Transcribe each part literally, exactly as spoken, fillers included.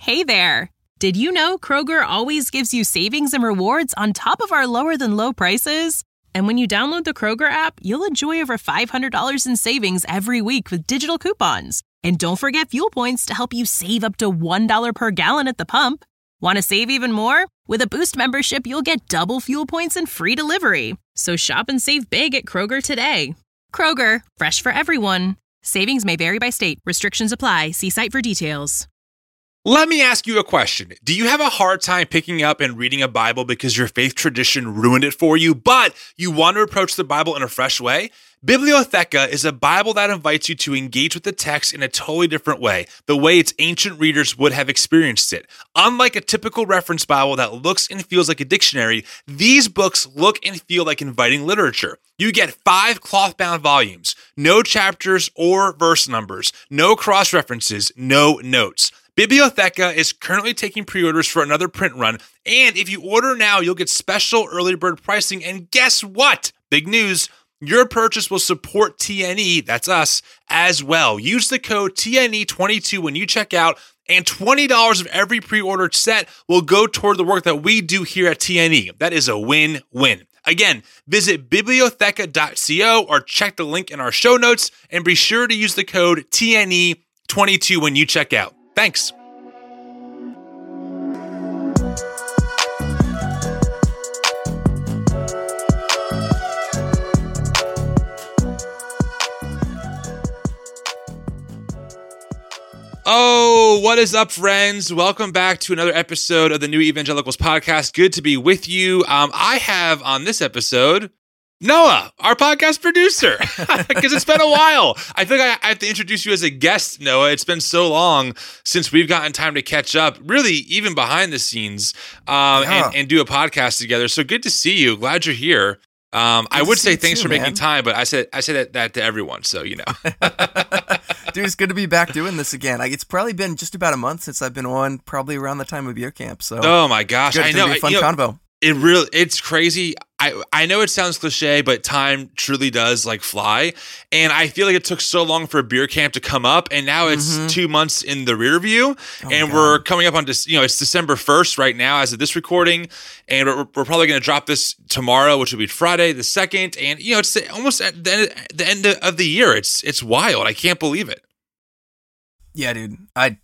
Hey there! Did you know Kroger always gives you savings and rewards on top of our lower-than-low prices? And when you download the Kroger app, you'll enjoy over five hundred dollars in savings every week with digital coupons. And don't forget fuel points to help you save up to one dollar per gallon at the pump. Want to save even more? With a Boost membership, you'll get double fuel points and free delivery. So shop and save big at Kroger today. Kroger, fresh for everyone. Savings may vary by state. Restrictions apply. See site for details. Let me ask you a question. Do you have a hard time picking up and reading a Bible because your faith tradition ruined it for you, but you want to approach the Bible in a fresh way? Bibliotheca is a Bible that invites you to engage with the text in a totally different way, the way its ancient readers would have experienced it. Unlike a typical reference Bible that looks and feels like a dictionary, these books look and feel like inviting literature. You get five cloth-bound volumes, no chapters or verse numbers, no cross-references, no notes. Bibliotheca is currently taking pre-orders for another print run, and if you order now, you'll get special early bird pricing, and guess what? Big news! Your purchase will support T N E, that's us, as well. Use the code T N E twenty-two when you check out, and twenty dollars of every pre-ordered set will go toward the work that we do here at T N E. That is a win-win. Again, visit bibliotheca dot co or check the link in our show notes, and be sure to use the code T N E twenty-two when you check out. Thanks. Oh, what is up, friends? Welcome back to another episode of the New Evangelicals podcast. Good to be with you. Um, I have on this episode Noah, our podcast producer, because it's been a while. I think I have to introduce you as a guest, Noah. It's been so long since we've gotten time to catch up, really, even behind the scenes, um, yeah. and, and do a podcast together. So good to see you. Glad you're here. Um, I would say thanks too, for making man. time, but I said I said that, that to everyone, so you know. Dude, it's good to be back doing this again. Like, it's probably been just about a month since I've been on, probably around the time of year camp. So, oh my gosh, good. I It's know. gonna be a fun you know, convo. It really, it's crazy. I, I know it sounds cliche, but time truly does like fly. And I feel like it took so long for beer camp to come up, and now it's Mhm. two months in the rear view, Oh, and God. we're coming up on this. You know, it's December first right now as of this recording, and we're, we're probably going to drop this tomorrow, which will be Friday the second. And you know, it's almost at the end, the end of the year. It's it's wild. I can't believe it. Yeah, dude. I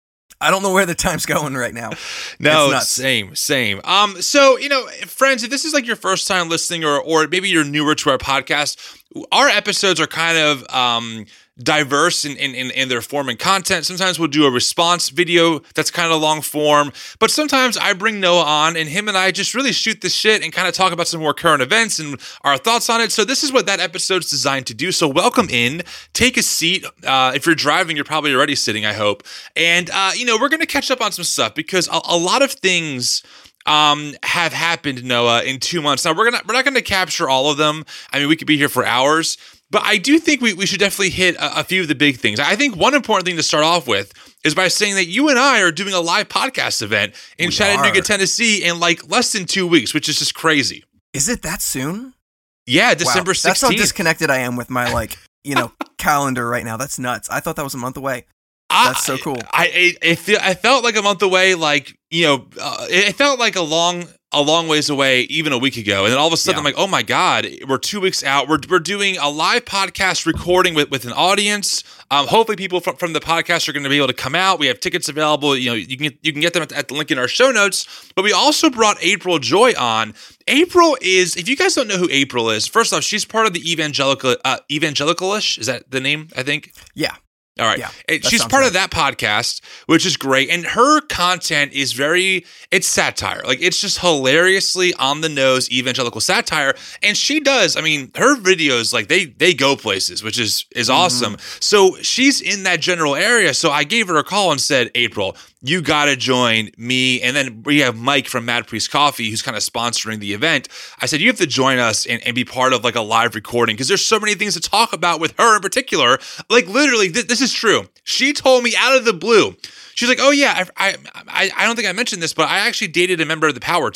I don't know where the time's going right now. No, It's nuts. same, same. Um, so, you know, friends, if this is like your first time listening, or or maybe you're newer to our podcast, our episodes are kind of um diverse in, in, in, in their form and content. Sometimes we'll do a response video that's kind of long form, but sometimes I bring Noah on and him and I just really shoot the shit and kind of talk about some more current events and our thoughts on it. So this is what that episode's designed to do. So welcome in, take a seat. Uh, if you're driving, you're probably already sitting, I hope. And, uh, you know, we're going to catch up on some stuff because a, a lot of things um, have happened, Noah, in two months. Now we're gonna, we're not going to capture all of them. I mean, we could be here for hours. But I do think we, we should definitely hit a, a few of the big things. I think one important thing to start off with is by saying that you and I are doing a live podcast event in We Chattanooga, are. Tennessee in like less than two weeks, which is just crazy. Is it that soon? Yeah, Wow. December That's how sixteenth. disconnected I am with my, like, you know, calendar right now. That's nuts. I thought that was a month away. I- That's so cool. I I, I, feel, I felt like a month away, like, you know, uh, it, it felt like a long a long ways away even a week ago. And then all of a sudden Yeah. I'm like, oh my God, we're two weeks out. We're we're doing a live podcast recording with, with an audience. Um, hopefully people from, from the podcast are going to be able to come out. We have tickets available. You know, you can get, you can get them at, at the link in our show notes. But we also brought April Joy on. April is, if you guys don't know who April is, first off, she's part of the evangelical uh, evangelicalish. Is that the name, I think? Yeah. All right. Yeah, It- that she's sounds part right. of that podcast, which is great. And her content is very, it's satire. Like, it's just hilariously on the nose evangelical satire. And she does, I mean, her videos, like, they they go places, which is is Mm-hmm. awesome. So she's in that general area. So I gave her a call and said, April, you got to join me. And then we have Mike from Mad Priest Coffee, who's kind of sponsoring the event. I said, you have to join us and, and be part of like a live recording because there's so many things to talk about with her in particular. Like, literally, th- this is true. She told me out of the blue. She's like, oh yeah, I, I I I don't think I mentioned this, but I actually dated a member of the Power team.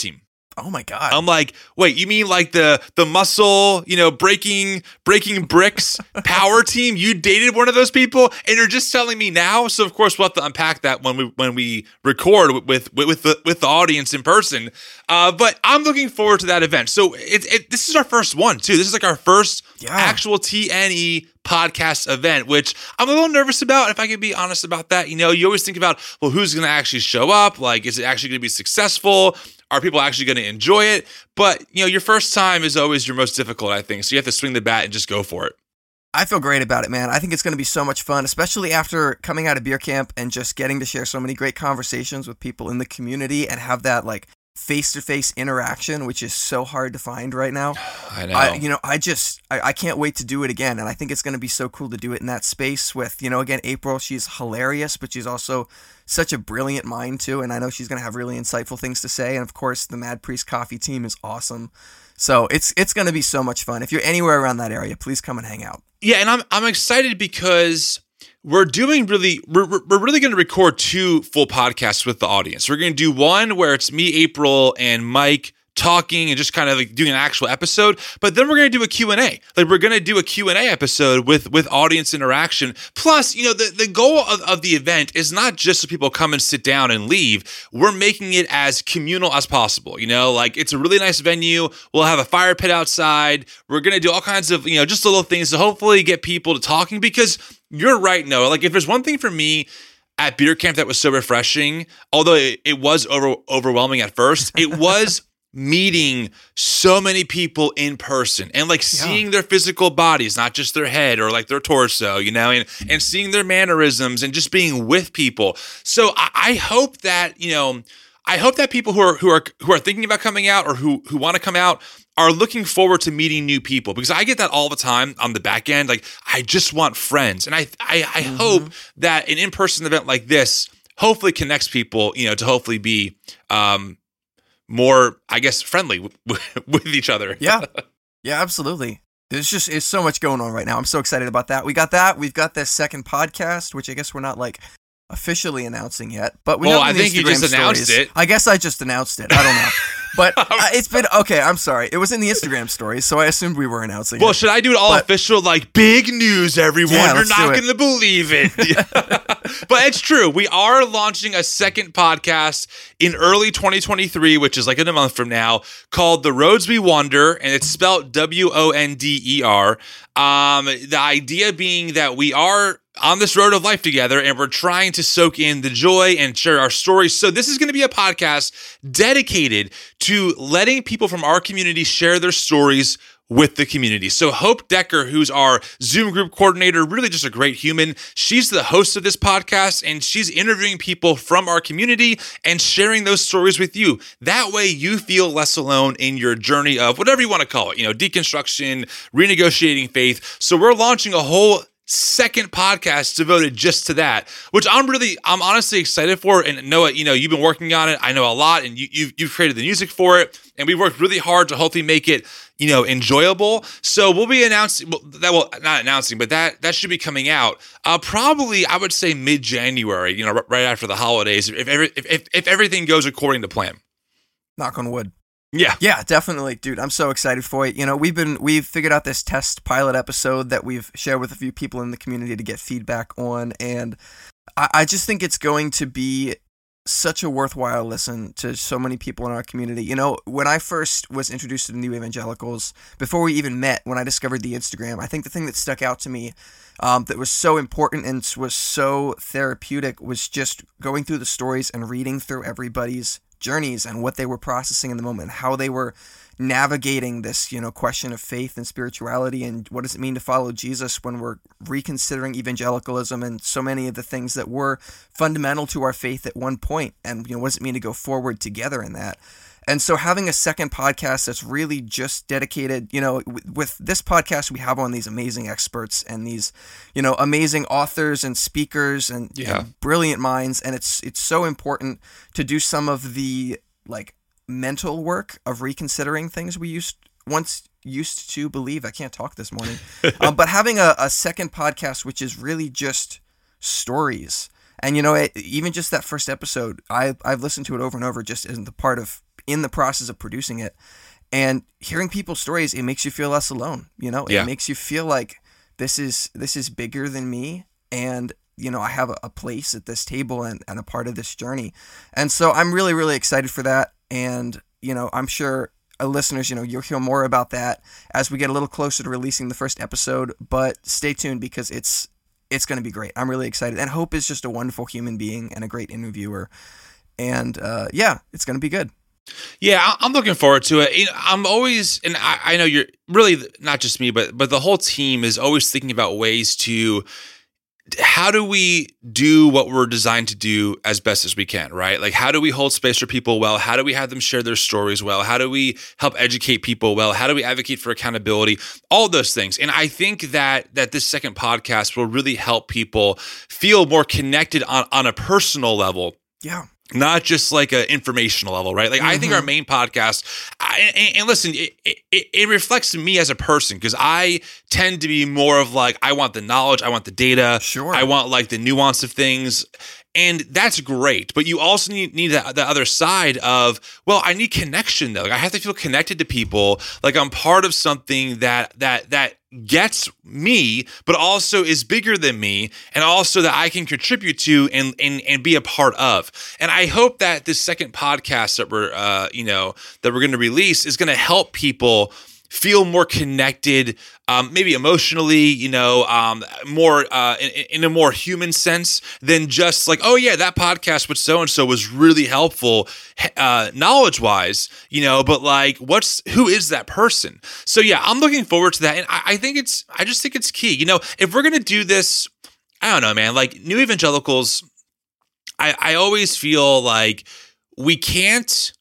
Oh my God. I'm like, wait, you mean like the the muscle, you know, breaking breaking bricks power team? You dated one of those people, and you're just telling me now? So of course we'll have to unpack that when we when we record with with, with the with the audience in person. Uh, but I'm looking forward to that event. So it, it this is our first one too. This is like our first yeah. actual T N E podcast event, which I'm a little nervous about, if I can be honest about that. You know, you always think about, well, who's going to actually show up? Like, is it actually going to be successful? Are people actually going to enjoy it? But, you know, your first time is always your most difficult, I think. So you have to swing the bat and just go for it. I feel great about it, man. I think it's going to be so much fun, especially after coming out of beer camp and just getting to share so many great conversations with people in the community and have that, like, face-to-face interaction, which is so hard to find right now. I know. I, you know, I just, I, I can't wait to do it again. And I think it's going to be so cool to do it in that space with, you know, again, April, she's hilarious, but she's also such a brilliant mind too. And I know she's going to have really insightful things to say. And of course, the Mad Priest Coffee team is awesome. So it's it's going to be so much fun. If you're anywhere around that area, please come and hang out. Yeah, and I'm I'm excited because we're doing really, we're, we're really going to record two full podcasts with the audience. We're going to do one where it's me, April, and Mike talking and just kind of like doing an actual episode. But then we're going to do a Q and A. Like we're going to do a Q and A episode with, with audience interaction. Plus, you know, the, the goal of, of the event is not just so people come and sit down and leave. We're making it as communal as possible. You know, like it's a really nice venue. We'll have a fire pit outside. We're going to do all kinds of, you know, just little things to hopefully get people to talking, because you're right, Noah. Like if there's one thing for me at beer camp that was so refreshing, although it, it was over, overwhelming at first, it was meeting so many people in person and like seeing yeah. their physical bodies, not just their head or like their torso, you know, and, and seeing their mannerisms and just being with people. So I, I hope that, you know, I hope that people who are, who are, who are thinking about coming out or who, who want to come out are looking forward to meeting new people, because I get that all the time on the back end. Like I just want friends. And I, I, I mm-hmm. hope that an in-person event like this hopefully connects people, you know, to hopefully be, um, more, I guess, friendly with, with each other. Yeah. Yeah, absolutely. There's just, it's so much going on right now. I'm so excited about that. We got that. We've got this second podcast, which I guess we're not like officially announcing yet, but we well, know I think Instagram you just announced stories. it. I guess I just announced it. I don't know. But uh, it's been, okay, I'm sorry. It was in the Instagram stories, so I assumed we were announcing well, it. should I do it all but, official, like big news, everyone? Yeah, You're not it. going to believe it. But it's true. We are launching a second podcast in early twenty twenty-three, which is like in a month from now, called The Roads We Wander, and it's spelled W O N D E R. Um, the idea being that we are on this road of life together, and we're trying to soak in the joy and share our stories. So this is going to be a podcast dedicated to letting people from our community share their stories with the community. So Hope Decker, who's our Zoom group coordinator, really just a great human. She's the host of this podcast, and she's interviewing people from our community and sharing those stories with you. That way you feel less alone in your journey of whatever you want to call it, you know, deconstruction, renegotiating faith. So we're launching a whole second podcast devoted just to that, which I'm really, I'm honestly excited for. And Noah, you know, you've been working on it. I know a lot, and you, you've, you've created the music for it, and we worked really hard to hopefully make it, you know, enjoyable. So we'll be announcing, well, that will not announcing, but that, that should be coming out uh, probably, I would say mid-January, you know, r- right after the holidays, if, every, if, if, if everything goes according to plan. Knock on wood. Yeah. Yeah, definitely, dude. I'm so excited for it. You know, we've been we've figured out this test pilot episode that we've shared with a few people in the community to get feedback on, and I, I just think it's going to be such a worthwhile listen to so many people in our community. You know, when I first was introduced to the New Evangelicals, before we even met, when I discovered the Instagram, I think the thing that stuck out to me um, that was so important and was so therapeutic was just going through the stories and reading through everybody's journeys and what they were processing in the moment, how they were navigating this, you know, question of faith and spirituality, and what does it mean to follow Jesus when we're reconsidering evangelicalism and so many of the things that were fundamental to our faith at one point, and, you know, what does it mean to go forward together in that. And so having a second podcast that's really just dedicated, you know, with this podcast, we have on these amazing experts and these, you know, amazing authors and speakers and, yeah. and brilliant minds. And it's, it's so important to do some of the like mental work of reconsidering things we used once used to believe. I can't talk this morning, um, but having a, a second podcast, which is really just stories. And, you know, it, even just that first episode, I, I've listened to it over and over just as the part of in the process of producing it. And hearing people's stories, it makes you feel less alone. You know, it Yeah. makes you feel like this is this is bigger than me, and you know, I have a, a place at this table and, and a part of this journey. And so I'm really, really excited for that. And, you know, I'm sure uh, listeners, you know, you'll hear more about that as we get a little closer to releasing the first episode, but stay tuned because it's, it's going to be great. I'm really excited. And Hope is just a wonderful human being and a great interviewer. And, uh, yeah, it's going to be good. Yeah, I- I'm looking forward to it. You know, I'm always, and I, I know you're really not just me, but but the whole team is always thinking about ways to, how do we do what we're designed to do as best as we can, right? Like, how do we hold space for people well? How do we have them share their stories well? How do we help educate people well? How do we advocate for accountability? All those things. And I think that that this second podcast will really help people feel more connected on, on a personal level. Yeah. Not just like an informational level, right? Like, mm-hmm. I think our main podcast, I, and, and listen, it, it, it reflects me as a person because I tend to be more of like, I want the knowledge, I want the data, sure. I want like the nuance of things. And that's great. But you also need, need the, the other side of, well, I need connection though. Like, I have to feel connected to people. Like, I'm part of something that, that, that gets me, but also is bigger than me, and also that I can contribute to and, and, and be a part of. And I hope that this second podcast that we're, uh, you know, that we're going to release is going to help people feel more connected, um, maybe emotionally, you know, um, more uh, in, in a more human sense than just like, oh yeah, that podcast with so-and-so was really helpful uh, knowledge-wise, you know, but like, what's, who is that person? So yeah, I'm looking forward to that. And I, I think it's, I just think it's key. You know, if we're going to do this, I don't know, man, like New Evangelicals, I, I always feel like we can't,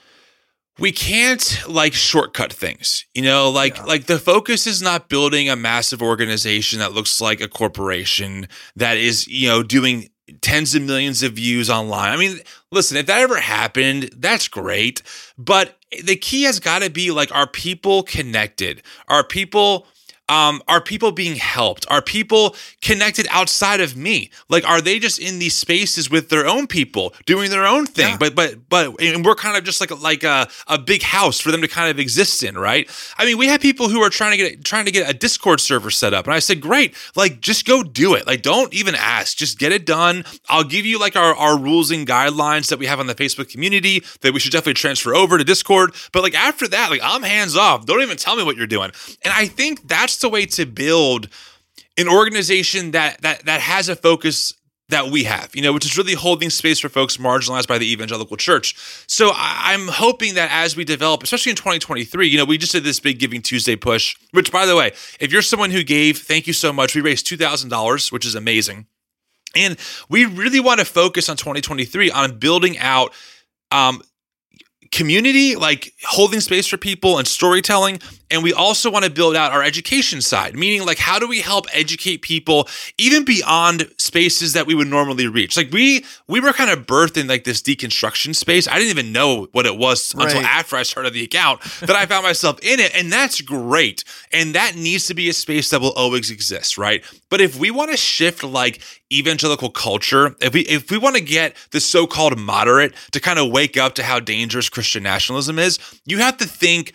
We can't like shortcut things, you know, like, yeah. like the focus is not building a massive organization that looks like a corporation that is, you know, doing tens of millions of views online. I mean, listen, if that ever happened, that's great. But the key has got to be like, are people connected? Are people Um, are people being helped? Are people connected outside of me? Like, are they just in these spaces with their own people doing their own thing? Yeah. But, but, but, and we're kind of just like, like a, a big house for them to kind of exist in, right? I mean, we have people who are trying to get, trying to get a Discord server set up. And I said, great, like, just go do it. Like, don't even ask, just get it done. I'll give you like our, our rules and guidelines that we have on the Facebook community that we should definitely transfer over to Discord. But like, after that, like, I'm hands off. Don't even tell me what you're doing. And I think that's the way to build an organization that that that has a focus that we have, you know, which is really holding space for folks marginalized by the evangelical church. So I, I'm hoping that as we develop, especially in twenty twenty-three, you know, we just did this big Giving Tuesday push, which, by the way, if you're someone who gave, thank you so much. We raised two thousand dollars, which is amazing. And we really want to focus on twenty twenty-three on building out um, community, like holding space for people and storytelling. And we also want to build out our education side, meaning like, how do we help educate people even beyond spaces that we would normally reach? Like we, we were kind of birthed in like this deconstruction space. I didn't even know what it was right. until after I started the account that I found myself in it. And that's great. And that needs to be a space that will always exist, right? But if we want to shift like evangelical culture, if we, if we want to get the so-called moderate to kind of wake up to how dangerous Christian nationalism is, you have to think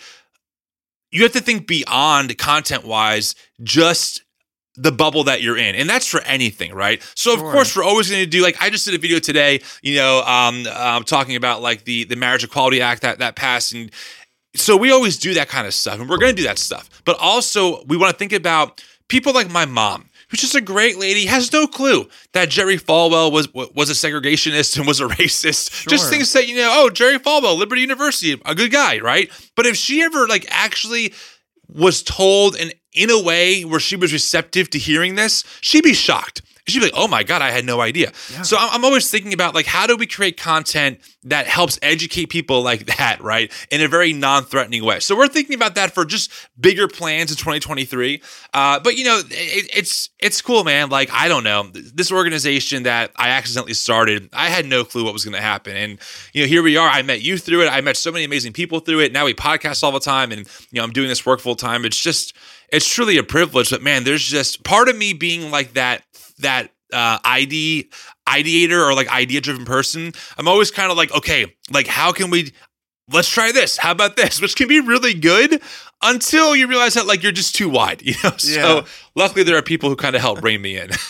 You have to think beyond content-wise, just the bubble that you're in. And that's for anything, right? So, of sure. course, we're always going to do, like, I just did a video today, you know, um, uh, talking about, like, the, the Marriage Equality Act that, that passed. And so we always do that kind of stuff, and we're going to do that stuff. But also, we want to think about people like my mom, who's just a great lady, has no clue that Jerry Falwell was was a segregationist and was a racist. Sure. Just thinks that, you know, oh, Jerry Falwell, Liberty University, a good guy, right? But if she ever, like, actually was told and in a way where she was receptive to hearing this, she'd be shocked. She'd be like, oh my God, I had no idea. Yeah. So I'm always thinking about, like, how do we create content that helps educate people like that, right? In a very non-threatening way. So we're thinking about that for just bigger plans in twenty twenty-three. Uh, but, you know, it, it's it's cool, man. Like, I don't know. This organization that I accidentally started, I had no clue what was going to happen. And, you know, here we are. I met you through it. I met so many amazing people through it. Now we podcast all the time. And, you know, I'm doing this work full time. It's just, it's truly a privilege. But, man, there's just part of me being like that, that uh, I D, ideator or like idea-driven person. I'm always kind of like, okay, like how can we let's try this. How about this? Which can be really good until you realize that like you're just too wide, you know? So Yeah. luckily there are people who kind of help rein me in.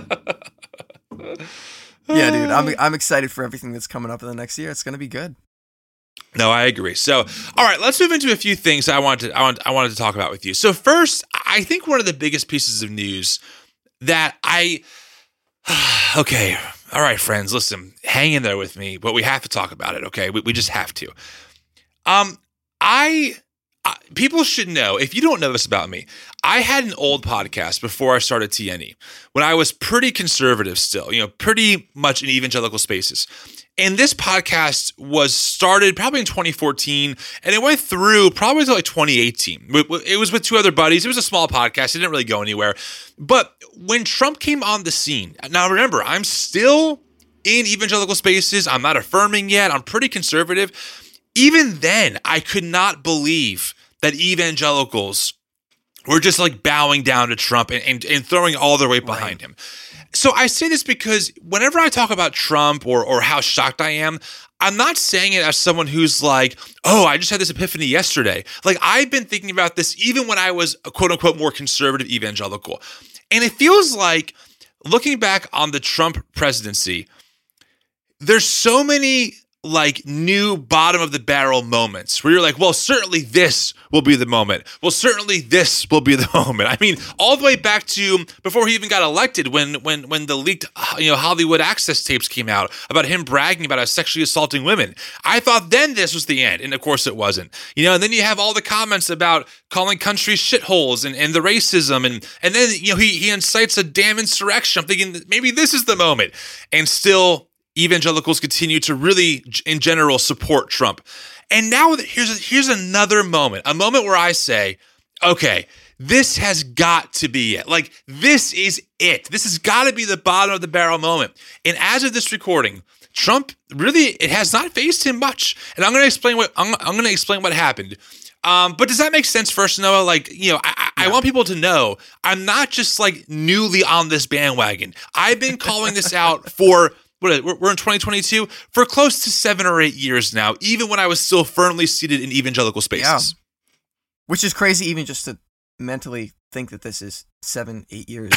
Yeah, dude, I'm I'm excited for everything that's coming up in the next year. It's gonna be good. No, I agree. So, all right, let's move into a few things I wanted to, I, want, I wanted to talk about with you. So first, I think one of the biggest pieces of news that I, okay, all right, friends, listen, hang in there with me, but we have to talk about it, okay? We, we just have to. Um, I, I, people should know, if you don't know this about me, I had an old podcast before I started T N E, when I was pretty conservative still, you know, pretty much in evangelical spaces. And this podcast was started probably in twenty fourteen, and it went through probably until like twenty eighteen. It was with two other buddies. It was a small podcast. It didn't really go anywhere. But when Trump came on the scene, now remember, I'm still in evangelical spaces. I'm not affirming yet. I'm pretty conservative. Even then, I could not believe that evangelicals were just like bowing down to Trump and, and, and throwing all their weight behind Right. him. So I say this because whenever I talk about Trump or or how shocked I am, I'm not saying it as someone who's like, oh, I just had this epiphany yesterday. Like I've been thinking about this even when I was a quote unquote more conservative evangelical. And it feels like looking back on the Trump presidency, there's so many like new bottom of the barrel moments where you're like, well, certainly this will be the moment. Well, certainly this will be the moment. I mean, all the way back to before he even got elected, when when when the leaked you know Hollywood Access tapes came out about him bragging about us sexually assaulting women. I thought then this was the end, and of course it wasn't. You know, and then you have all the comments about calling countries shitholes and, and the racism, and and then you know he he incites a damn insurrection. I'm thinking that maybe this is the moment, and still evangelicals continue to really, in general, support Trump. And now here's here's another moment, a moment where I say, okay, this has got to be it. Like, this is it. This has got to be the bottom of the barrel moment. And as of this recording, Trump really, it has not phased him much. And I'm going to explain what I'm, I'm going to explain what happened. Um, but does that make sense first, Noah? Like, you know, I, I want people to know I'm not just like newly on this bandwagon. I've been calling this out for What, we're in twenty twenty-two for close to seven or eight years now, even when I was still firmly seated in evangelical spaces. Yeah. Which is crazy, even just to mentally think that this is seven, eight years.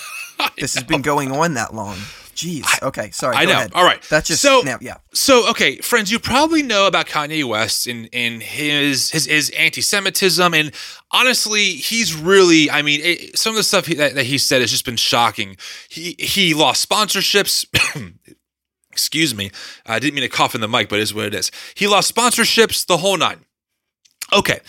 This has been going on that long. Jeez. Okay, sorry. I go know. ahead. All right. That's just so. Now, yeah. So okay, friends, you probably know about Kanye West and in his his his anti-Semitism, and honestly, he's really. I mean, it, some of the stuff he, that, that he said has just been shocking. He he lost sponsorships. Excuse me. I didn't mean to cough in the mic, but it is what it is. He lost sponsorships, the whole nine. Okay.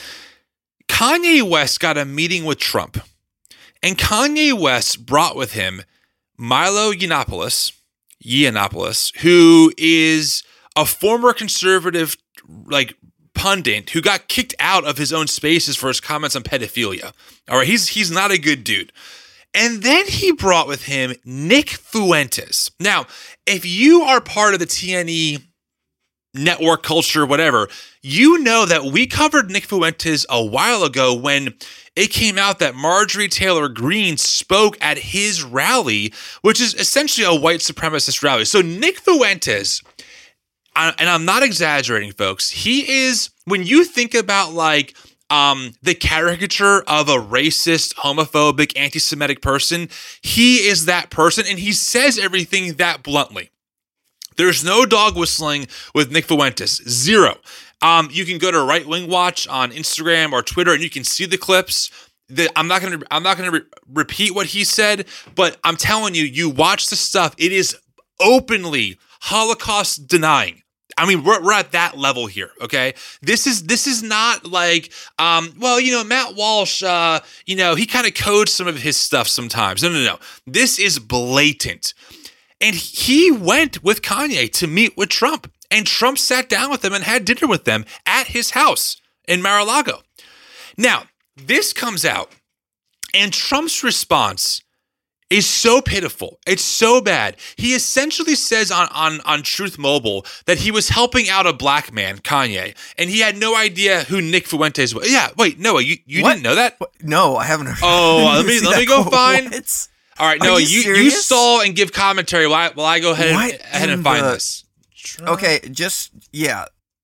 Kanye West got a meeting with Trump, and Kanye West brought with him Milo Yiannopoulos, Yiannopoulos, who is a former conservative, like, pundit who got kicked out of his own spaces for his comments on pedophilia. All right, he's he's not a good dude. And then he brought with him Nick Fuentes. Now, if you are part of the T N E network culture, whatever, you know that we covered Nick Fuentes a while ago when it came out that Marjorie Taylor Greene spoke at his rally, which is essentially a white supremacist rally. So Nick Fuentes, and I'm not exaggerating, folks, he is, when you think about like, Um, the caricature of a racist, homophobic, anti-Semitic person, he is that person, and he says everything that bluntly. There's no dog whistling with Nick Fuentes. Zero. Um, you can go to Right Wing Watch on Instagram or Twitter, and you can see the clips. That I'm not gonna. I'm not gonna re- repeat what he said, but I'm telling you, you watch the stuff. It is openly Holocaust denying. I mean, we're we're at that level here, okay? This is this is not like, um, well, you know, Matt Walsh, uh, you know, he kind of codes some of his stuff sometimes. No, no, no. This is blatant. And he went with Kanye to meet with Trump, and Trump sat down with them and had dinner with them at his house in Mar-a-Lago. Now, this comes out, and Trump's response is so pitiful. It's so bad. He essentially says on, on, on Truth Mobile that he was helping out a black man, Kanye, and he had no idea who Nick Fuentes was. Yeah, wait, Noah, you, you didn't know that? What? No, I haven't heard. Oh, let me let me go find. What? All right, Are Noah, you you, you serious? stall and give commentary while I, while I go ahead What and, ahead in and find the- this. Okay, just yeah.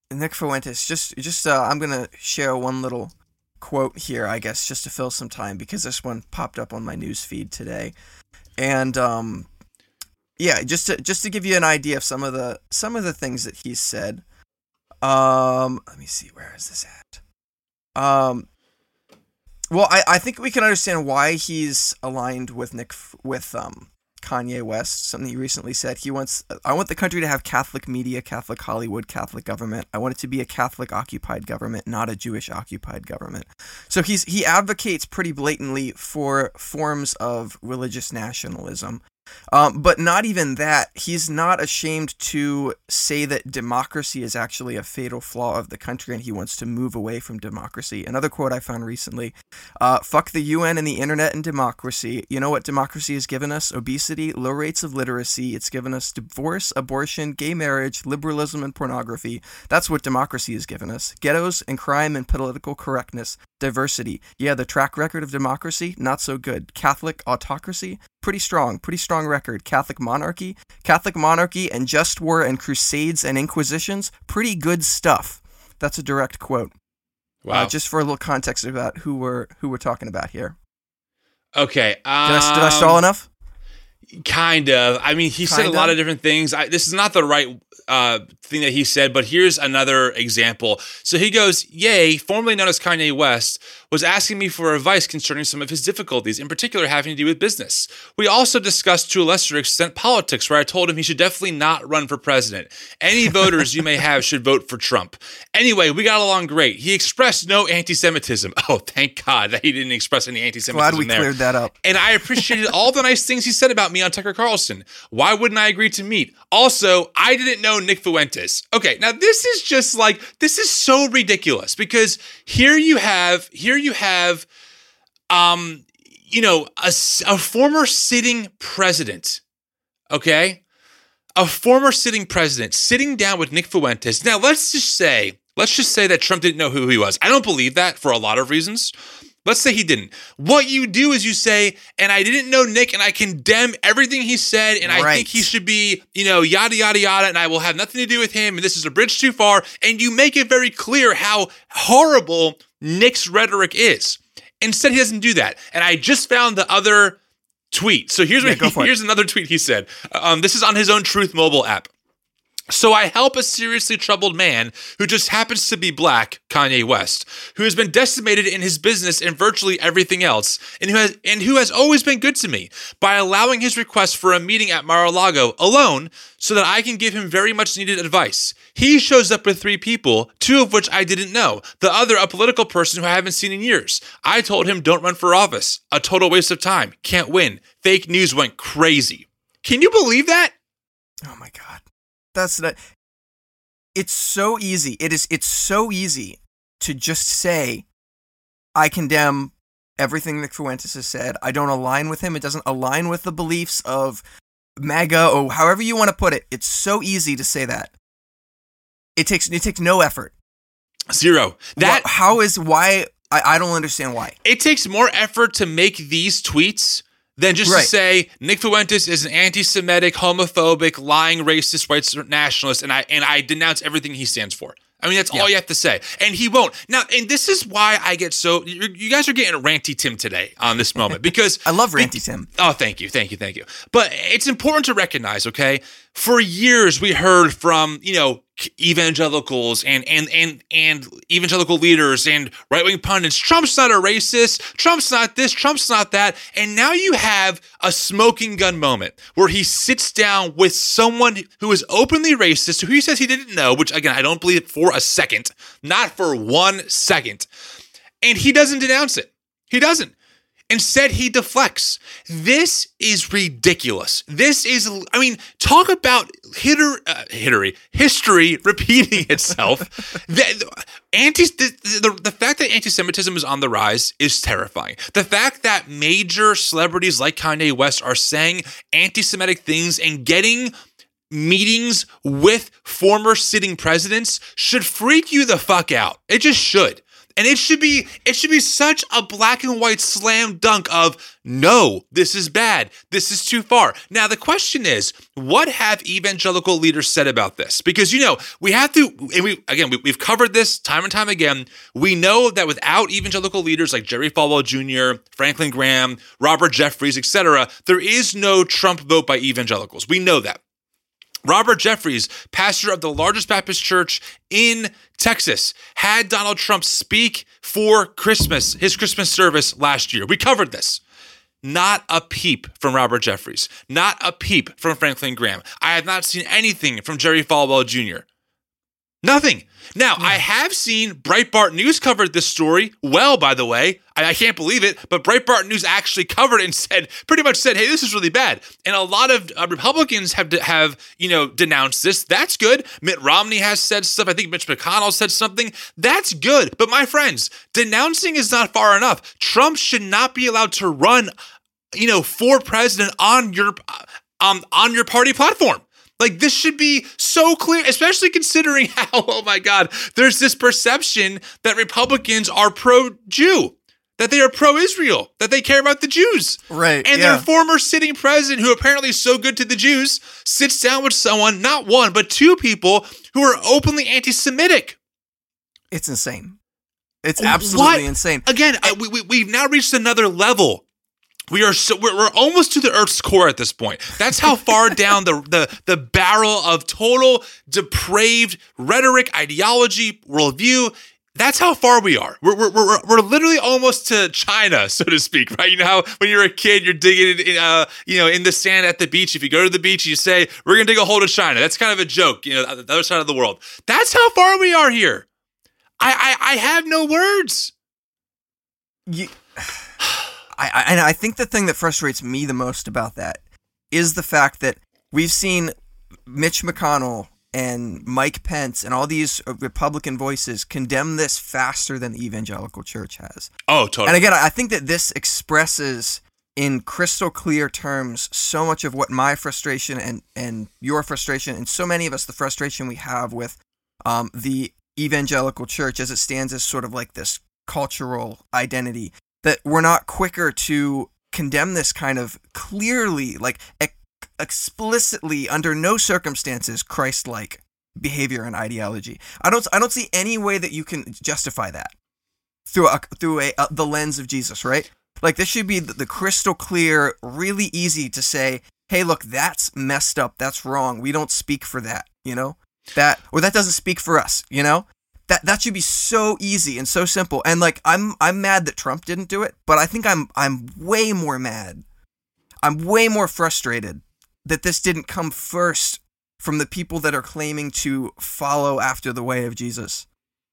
Nick Fuentes, just just uh, I'm gonna share one little quote here, I guess, just to fill some time because this one popped up on my news feed today, and um, yeah, just to just to give you an idea of some of the some of the things that he said. Um, let me see, where is this at? Um, well, I, I think we can understand why he's aligned with Nick with um. Kanye West, something he recently said. He wants, I want the country to have Catholic media, Catholic Hollywood, Catholic government. I want it to be a Catholic occupied government, not a Jewish occupied government. So he's he advocates pretty blatantly for forms of religious nationalism. Um, but not even that. He's not ashamed to say that democracy is actually a fatal flaw of the country and he wants to move away from democracy. Another quote I found recently, uh, fuck the U N and the internet and democracy. You know what democracy has given us? Obesity, low rates of literacy. It's given us divorce, abortion, gay marriage, liberalism, and pornography. That's what democracy has given us. Ghettos and crime and political correctness. Diversity. Yeah, the track record of democracy, not so good. Catholic autocracy, pretty strong, pretty strong record. Catholic monarchy, Catholic monarchy and just war and crusades and inquisitions, pretty good stuff. That's a direct quote. Wow. Uh, just for a little context about who we're who we're talking about here. Okay. Um, did, I, did I stall enough? Kind of. I mean, he Kinda? said a lot of different things. I, this is not the right uh, thing that he said, but here's another example. So he goes, Ye, formerly known as Kanye West, was asking me for advice concerning some of his difficulties, in particular having to do with business. We also discussed to a lesser extent politics, where I told him he should definitely not run for president. Any voters you may have should vote for Trump. Anyway, we got along great. He expressed no anti-Semitism. Oh, thank God that he didn't express any anti-Semitism Glad we there. cleared that up. And I appreciated all the nice things he said about me on Tucker Carlson. Why wouldn't I agree to meet? Also, I didn't know Nick Fuentes. Okay, now this is just like, this is so ridiculous because here you have, here you have, um, you know, a, a former sitting president, okay? A former sitting president sitting down with Nick Fuentes. Now, let's just say, let's just say that Trump didn't know who he was. I don't believe that for a lot of reasons. Let's say he didn't. What you do is you say, and I didn't know Nick, and I condemn everything he said, and I right. think he should be, you know, yada, yada, yada, and I will have nothing to do with him, and this is a bridge too far, and you make it very clear how horrible Nick's rhetoric is. Instead, he doesn't do that. And I just found the other tweet. So here's, what yeah, he, here's another tweet he said. Um, this is on his own Truth Mobile app. So I help a seriously troubled man who just happens to be black, Kanye West, who has been decimated in his business and virtually everything else, and who has and who has always been good to me by allowing his request for a meeting at Mar-a-Lago alone so that I can give him very much needed advice. He shows up with three people, two of which I didn't know, the other a political person who I haven't seen in years. I told him don't run for office. A total waste of time. Can't win. Fake news went crazy. Can you believe that? Oh my God. That's not, it's so easy. It is, it's so easy to just say, I condemn everything Nick Fuentes has said. I don't align with him. It doesn't align with the beliefs of MAGA or however you want to put it. It's so easy to say that. It takes, it takes no effort. Zero. That Wh- how is, why, I, I don't understand why. It takes more effort to make these tweets than just right. to say Nick Fuentes is an anti-Semitic, homophobic, lying, racist, white nationalist, and I and I denounce everything he stands for. I mean, that's yeah. all you have to say. And he won't. Now, and this is why I get so... You guys are getting ranty Tim today on this moment because... I love ranty Tim. Oh, thank you, thank you, thank you. But it's important to recognize, okay? For years, we heard from, you know, evangelicals and and and and evangelical leaders and right-wing pundits, Trump's not a racist, Trump's not this, Trump's not that. And now you have a smoking gun moment where he sits down with someone who is openly racist, who he says he didn't know, which again, I don't believe it for a second, not for one second. And he doesn't denounce it. He doesn't. Instead, he deflects. This is ridiculous. This is, I mean, talk about hitter, uh, hittery, history repeating itself. the, anti, the, the, the fact that anti-Semitism is on the rise is terrifying. The fact that major celebrities like Kanye West are saying anti-Semitic things and getting meetings with former sitting presidents should freak you the fuck out. It just should. And it should be it should be such a black and white slam dunk of, no, this is bad. This is too far. Now, the question is, what have evangelical leaders said about this? Because, you know, we have to, and we again, we, we've covered this time and time again. We know that without evangelical leaders like Jerry Falwell Junior, Franklin Graham, Robert Jeffries, et cetera, there is no Trump vote by evangelicals. We know that. Robert Jeffries, pastor of the largest Baptist church in Texas, had Donald Trump speak for Christmas, his Christmas service last year. We covered this. Not a peep from Robert Jeffries. Not a peep from Franklin Graham. I have not seen anything from Jerry Falwell Junior Nothing. Now, yeah. I have seen Breitbart News covered this story well, by the way. I, I can't believe it, but Breitbart News actually covered it and said, pretty much said, hey, this is really bad. And a lot of uh, Republicans have, have, you know, denounced this. That's good. Mitt Romney has said stuff. I think Mitch McConnell said something. That's good. But my friends, denouncing is not far enough. Trump should not be allowed to run, you know, for president on your, um, on your party platform. Like, this should be so clear, especially considering how, oh my God, there's this perception that Republicans are pro-Jew, that they are pro-Israel, that they care about the Jews. Right. And yeah. their former sitting president, who apparently is so good to the Jews, sits down with someone, not one, but two people who are openly anti-Semitic. It's insane. It's absolutely what? insane. Again, uh, we, we, we've now reached another level. We are so we're, we're almost to the Earth's core at this point. That's how far down the, the the barrel of total depraved rhetoric, ideology, worldview. That's how far we are. We're we're we're, we're literally almost to China, so to speak, right? You know how when you're a kid, you're digging in, uh, you know, in the sand at the beach. If you go to the beach, you say, "We're gonna dig a hole to China." That's kind of a joke, you know, the other side of the world. That's how far we are here. I I, I have no words. You. I, I, and I think the thing that frustrates me the most about that is the fact that we've seen Mitch McConnell and Mike Pence and all these Republican voices condemn this faster than the evangelical church has. Oh, totally. And again, I think that this expresses in crystal clear terms so much of what my frustration and, and your frustration and so many of us, the frustration we have with um, the evangelical church as it stands as sort of like this cultural identity. That we're not quicker to condemn this kind of clearly, like ex- explicitly, under no circumstances, Christ-like behavior and ideology. I don't, I don't see any way that you can justify that through a, through a, a the lens of Jesus, right? Like this should be the, the crystal clear, really easy to say, hey, look, that's messed up, that's wrong. We don't speak for that, you know, that or that doesn't speak for us, you know. That that should be so easy and so simple. And like I'm I'm mad that Trump didn't do it, but I think I'm I'm way more mad. I'm way more frustrated that this didn't come first from the people that are claiming to follow after the way of Jesus.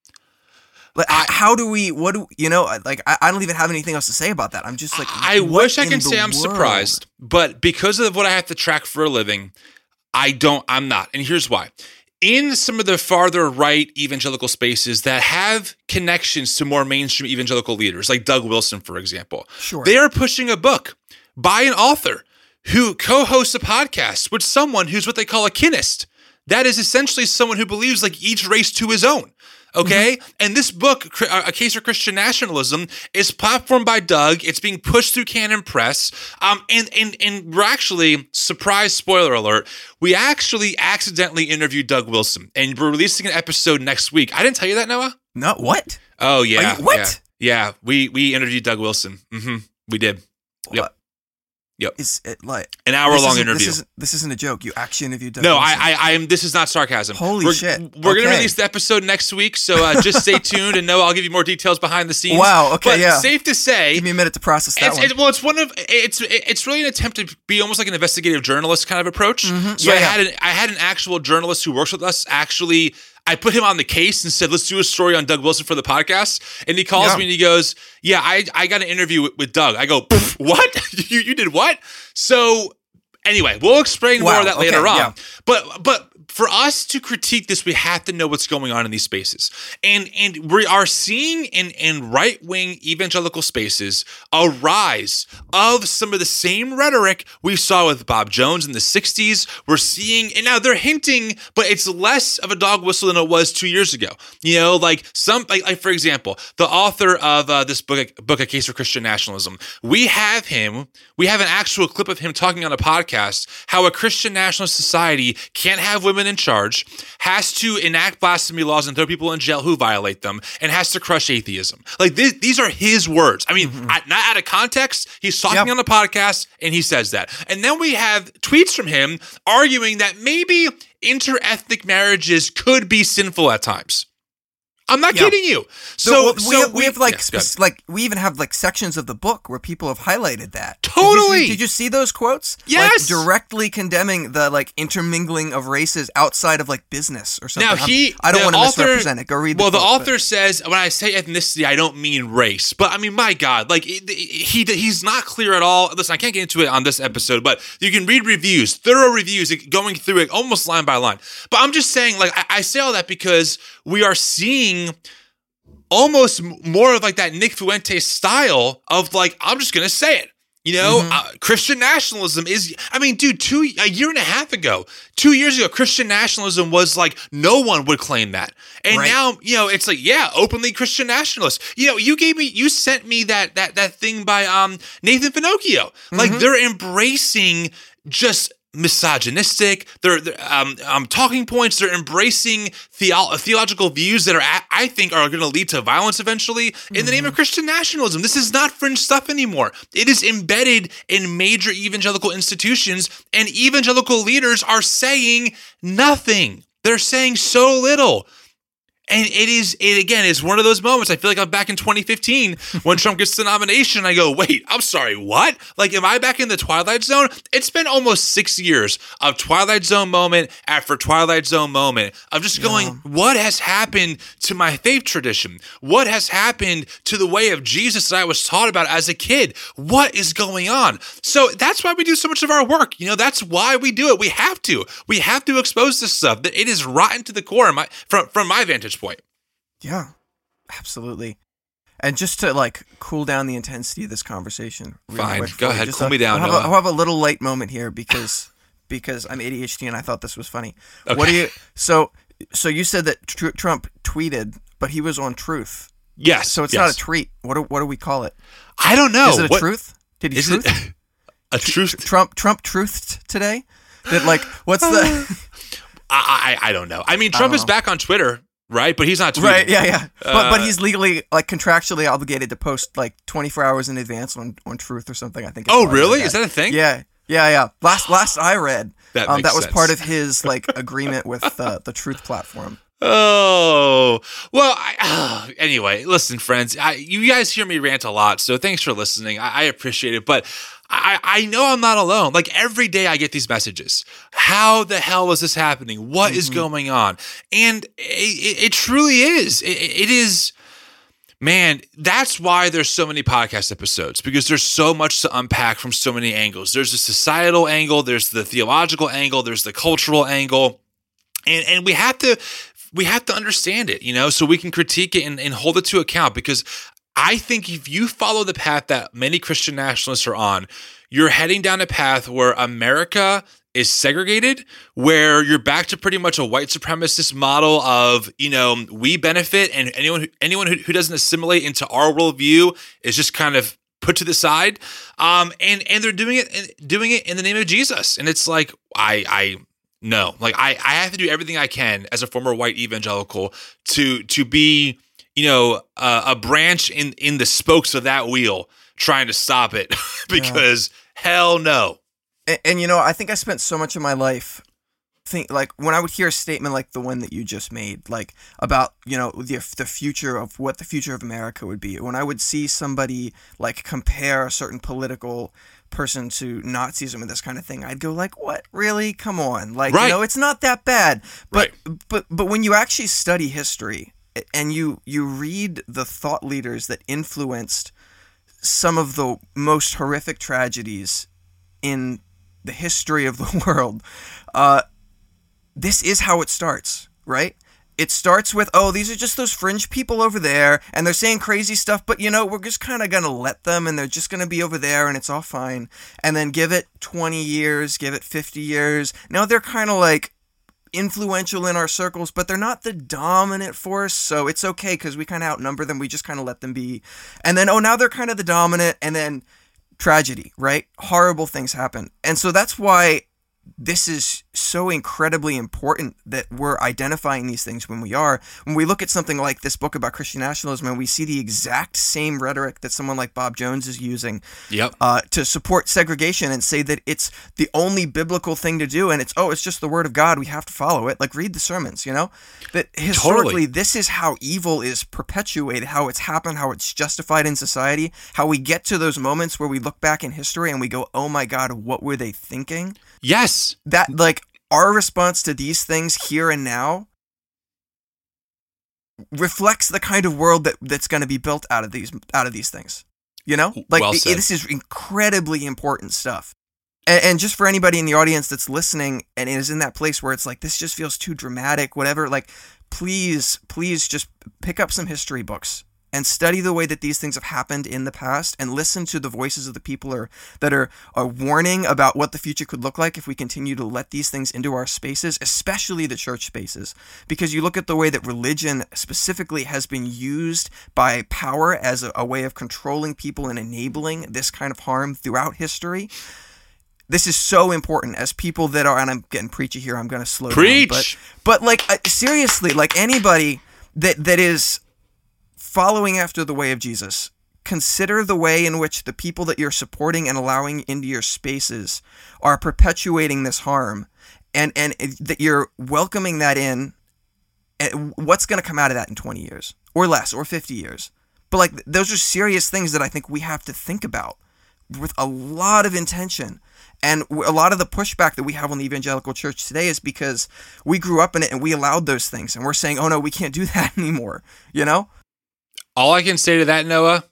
Like I, how do we what do you know like I, I don't even have anything else to say about that. I'm just like I wish I can say I'm world? surprised, but because of what I have to track for a living, I don't I'm not. And here's why. In some of the farther right evangelical spaces that have connections to more mainstream evangelical leaders, like Doug Wilson, for example, sure. They are pushing a book by an author who co-hosts a podcast with someone who's what they call a kinist. That is essentially someone who believes like each race to his own. Okay. Mm-hmm. And this book, A Case for Christian Nationalism, is platformed by Doug. It's being pushed through Canon Press. Um, and, and, and we're actually, surprise, spoiler alert, we actually accidentally interviewed Doug Wilson, and we're releasing an episode next week. I didn't tell you that, Noah? No, what? Oh, yeah. You, what? Yeah. yeah. We, we interviewed Doug Wilson. Mm-hmm. We did. What? Yep. Yep. Is it like an hour long interview? This isn't, this isn't a joke. You actually interviewed Doug No, Wilson. I, I, I am. This is not sarcasm. Holy we're, shit! We're okay. gonna release the episode next week, so uh, just stay tuned and know I'll give you more details behind the scenes. Wow. Okay. But yeah. Safe to say, give me a minute to process that it's, one. It, well, it's one of it's it's really an attempt to be almost like an investigative journalist kind of approach. Mm-hmm. So yeah, I yeah. had an I had an actual journalist who works with us actually. I put him on the case and said, let's do a story on Doug Wilson for the podcast. And he calls yeah. me and he goes, yeah, I, I got an interview with, with Doug. I go, what? you you did what? So anyway, we'll explain wow. more of that later okay, on. yeah. But but for us to critique this, we have to know what's going on in these spaces. And and we are seeing in, in right-wing evangelical spaces a rise of some of the same rhetoric we saw with Bob Jones in the sixties. We're seeing, and now they're hinting, but it's less of a dog whistle than it was two years ago. You know, like some, like, like for example, the author of uh, this book, book, A Case for Christian Nationalism, we have him, we have an actual clip of him talking on a podcast how a Christian nationalist society can't have women in charge, has to enact blasphemy laws and throw people in jail who violate them, and has to crush atheism. Like this, these are his words. I mean, mm-hmm. I, not out of context. He's talking yep. on the podcast and he says that. And then we have tweets from him arguing that maybe inter-ethnic marriages could be sinful at times. I'm not yeah. kidding you. So, so, so we, have, we, we have like, yeah, spec- like we even have like sections of the book where people have highlighted that. Totally. Did you, did you see those quotes? Yes. Like, directly condemning the like intermingling of races outside of like business or something. Now he, I'm, I do not want to author, misrepresent it. Go read. The well, quote, the author but. says when I say ethnicity, I don't mean race, but I mean my God, like it, it, he he's not clear at all. Listen, I can't get into it on this episode, but you can read reviews, thorough reviews, going through it almost line by line. But I'm just saying, like I, I say all that because we are seeing almost more of like that Nick Fuentes style of like, I'm just going to say it. You know, mm-hmm. uh, Christian nationalism is, I mean, dude, two, a year and a half ago, two years ago, Christian nationalism was like, no one would claim that. And right. now, you know, it's like, yeah, openly Christian nationalists. You know, you gave me, you sent me that, that, that thing by um Nathan Finocchio. Mm-hmm. Like they're embracing just misogynistic, they're, they're um, um, talking points, they're embracing theo- theological views that are, I think, are going to lead to violence eventually in mm-hmm. the name of Christian nationalism. This is not fringe stuff anymore. It is embedded in major evangelical institutions, and evangelical leaders are saying nothing. They're saying so little. And it is, it again, is one of those moments. I feel like I'm back in twenty fifteen when Trump gets the nomination. I go, wait, I'm sorry, what? Like, am I back in the Twilight Zone? It's been almost six years of Twilight Zone moment after Twilight Zone moment of just going, yeah. what has happened to my faith tradition? What has happened to the way of Jesus that I was taught about as a kid? What is going on? So that's why we do so much of our work. You know, that's why we do it. We have to. We have to expose this stuff. It is rotten to the core my, from, from my vantage point. Yeah, absolutely. And just to like cool down the intensity of this conversation. Fine, go ahead, cool a, me down. I'll have, a, I'll have a little light moment here because because I'm A D H D and I thought this was funny. Okay. What do you? So so you said that tr- Trump tweeted, but he was on Truth. Yes. So it's yes. not a tweet. What do, what do we call it? I don't know. Is it a what, truth? Did he is truth? It a truth? Trump Trump truthed today. That like what's the? I, I I don't know. I mean, Trump is know. back on Twitter. Right, but he's not tweeting. Right, yeah, yeah. Uh, but but he's legally, like, contractually obligated to post, like, twenty-four hours in advance on, on Truth or something, I think. Oh, really? Like that. Is that a thing? Yeah, yeah, yeah. Last last I read, that, um, that was sense. part of his, like, agreement with uh, the Truth platform. Oh, well, I, uh, anyway, listen, friends, I, you guys hear me rant a lot, so thanks for listening. I, I appreciate it, but I, I know I'm not alone. Like, every day I get these messages. How the hell is this happening? What mm-hmm. is going on? And it, it, it truly is. It, it is, man, that's why there's so many podcast episodes, because there's so much to unpack from so many angles. There's the societal angle, there's the theological angle, there's the cultural angle, and and we have to... We have to understand it, you know, so we can critique it and, and hold it to account, because I think if you follow the path that many Christian nationalists are on, you're heading down a path where America is segregated, where you're back to pretty much a white supremacist model of, you know, we benefit, and anyone who, anyone who, who doesn't assimilate into our worldview is just kind of put to the side. Um, and and they're doing it doing it in the name of Jesus, and it's like I I. No, like I, I have to do everything I can as a former white evangelical to to be, you know, uh, a branch in, in the spokes of that wheel trying to stop it because yeah. hell no. And, and, you know, I think I spent so much of my life think like when I would hear a statement like the one that you just made, like about, you know, the the future of what the future of America would be. When I would see somebody like compare a certain political person to Nazism and this kind of thing, I'd go like, what? Really? Come on. Like, right. you know, it's not that bad. But right. but but when you actually study history and you you read the thought leaders that influenced some of the most horrific tragedies in the history of the world, uh, this is how it starts, right? It starts with, oh, these are just those fringe people over there, and they're saying crazy stuff, but, you know, we're just kind of going to let them, and they're just going to be over there, and it's all fine. And then give it twenty years, give it fifty years. Now they're kind of like influential in our circles, but they're not the dominant force, so it's okay because we kind of outnumber them. We just kind of let them be. And then, oh, now they're kind of the dominant, and then tragedy, right? Horrible things happen. And so that's why this is so incredibly important that we're identifying these things when we are. When we look at something like this book about Christian nationalism, and we see the exact same rhetoric that someone like Bob Jones is using yep. uh, to support segregation and say that it's the only biblical thing to do, and it's, oh, it's just the word of God, we have to follow it. Like, read the sermons, you know? That historically, totally. This is how evil is perpetuated, how it's happened, how it's justified in society, how we get to those moments where we look back in history and we go, oh my God, what were they thinking? Yes. That, like, our response to these things here and now reflects the kind of world that, that's going to be built out of these out of these things. You know? Like, well it, this is incredibly important stuff. And, and just for anybody in the audience that's listening and is in that place where it's like, this just feels too dramatic, whatever, like, please, please just pick up some history books and study the way that these things have happened in the past, and listen to the voices of the people are, that are, are warning about what the future could look like if we continue to let these things into our spaces, especially the church spaces. Because you look at the way that religion specifically has been used by power as a, a way of controlling people and enabling this kind of harm throughout history. This is so important as people that are, and I'm getting preachy here, I'm going to slow Preach. down. But, but like, uh, seriously, like anybody that that is following after the way of Jesus, consider the way in which the people that you're supporting and allowing into your spaces are perpetuating this harm, and, and that you're welcoming that in. And what's going to come out of that in twenty years or less or fifty years? But like, those are serious things that I think we have to think about with a lot of intention. And a lot of the pushback that we have on the evangelical church today is because we grew up in it and we allowed those things, and we're saying, oh no, we can't do that anymore, you know? All I can say to that, Noah.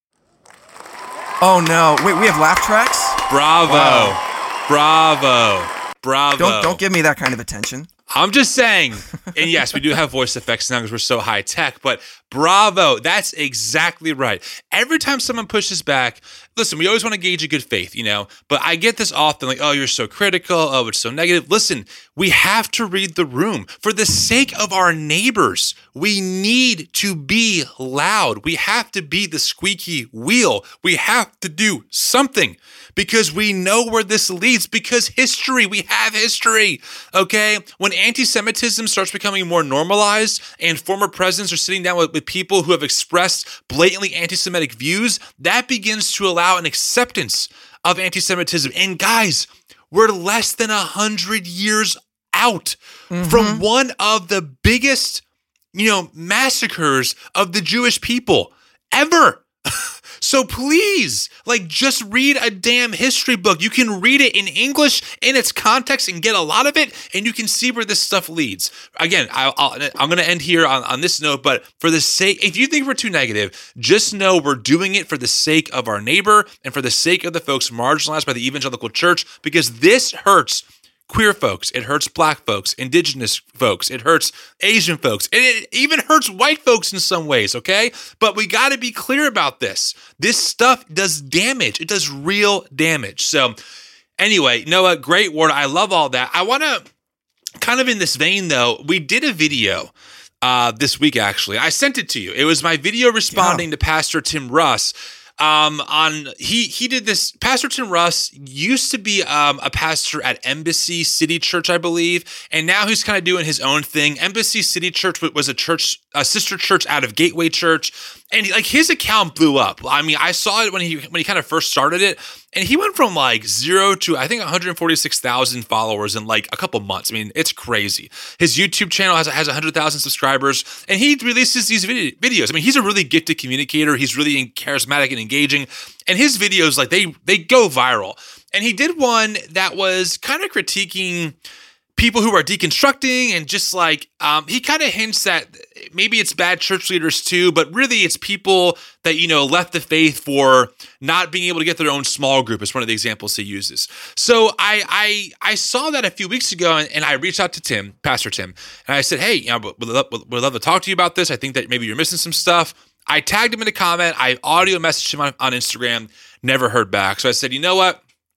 Oh no! Wait, we have laugh tracks? Bravo, wow. bravo, bravo! Don't don't give me that kind of attention. I'm just saying, and yes, we do have voice effects now because we're so high tech, but bravo, that's exactly right. Every time someone pushes back, listen, we always want to gauge a good faith, you know, but I get this often, like, oh, you're so critical, oh, it's so negative. Listen, we have to read the room. For the sake of our neighbors, we need to be loud. We have to be the squeaky wheel. We have to do something because we know where this leads, because history, we have history, okay? When anti-Semitism starts becoming more normalized and former presidents are sitting down with, with people who have expressed blatantly anti-Semitic views, that begins to allow an acceptance of anti-Semitism. And guys, we're less than a hundred years out mm-hmm. from one of the biggest, you know, massacres of the Jewish people ever. So please, like, just read a damn history book. You can read it in English in its context and get a lot of it, and you can see where this stuff leads. Again, I'll, I'll, I'm going to end here on, on this note, but for the sake, if you think we're too negative, just know we're doing it for the sake of our neighbor and for the sake of the folks marginalized by the evangelical church, because this hurts queer folks, it hurts black folks, indigenous folks, it hurts Asian folks, and it even hurts white folks in some ways, okay? But we got to be clear about this. This stuff does damage. It does real damage. So anyway, Noah, great word. I love all that. I want to, kind of in this vein though, we did a video uh, this week actually. I sent it to you. It was my video responding yeah. to Pastor Tim Russ. Um, on he he did this. Pastor Tim Russ used to be um, a pastor at Embassy City Church, I believe, and now he's kind of doing his own thing. Embassy City Church was a church, a sister church out of Gateway Church, and like his account blew up. I mean, I saw it when he when he kind of first started it, and he went from like zero to I think one hundred forty-six thousand followers in like a couple months. I mean, it's crazy. His YouTube channel has has one hundred thousand subscribers, and he releases these vid- videos. I mean, he's a really gifted communicator. He's really charismatic and engaging, and his videos, like they they go viral. And he did one that was kind of critiquing people who are deconstructing, and just like um, he kind of hints that maybe it's bad church leaders too, but really it's people that, you know, left the faith for not being able to get their own small group is one of the examples he uses. So I I I saw that a few weeks ago, and, and I reached out to Tim, Pastor Tim, and I said, hey, you know, would love, would love to talk to you about this. I think that maybe you're missing some stuff. I tagged him in a comment. I audio messaged him on, on Instagram, never heard back. So I said, you know what?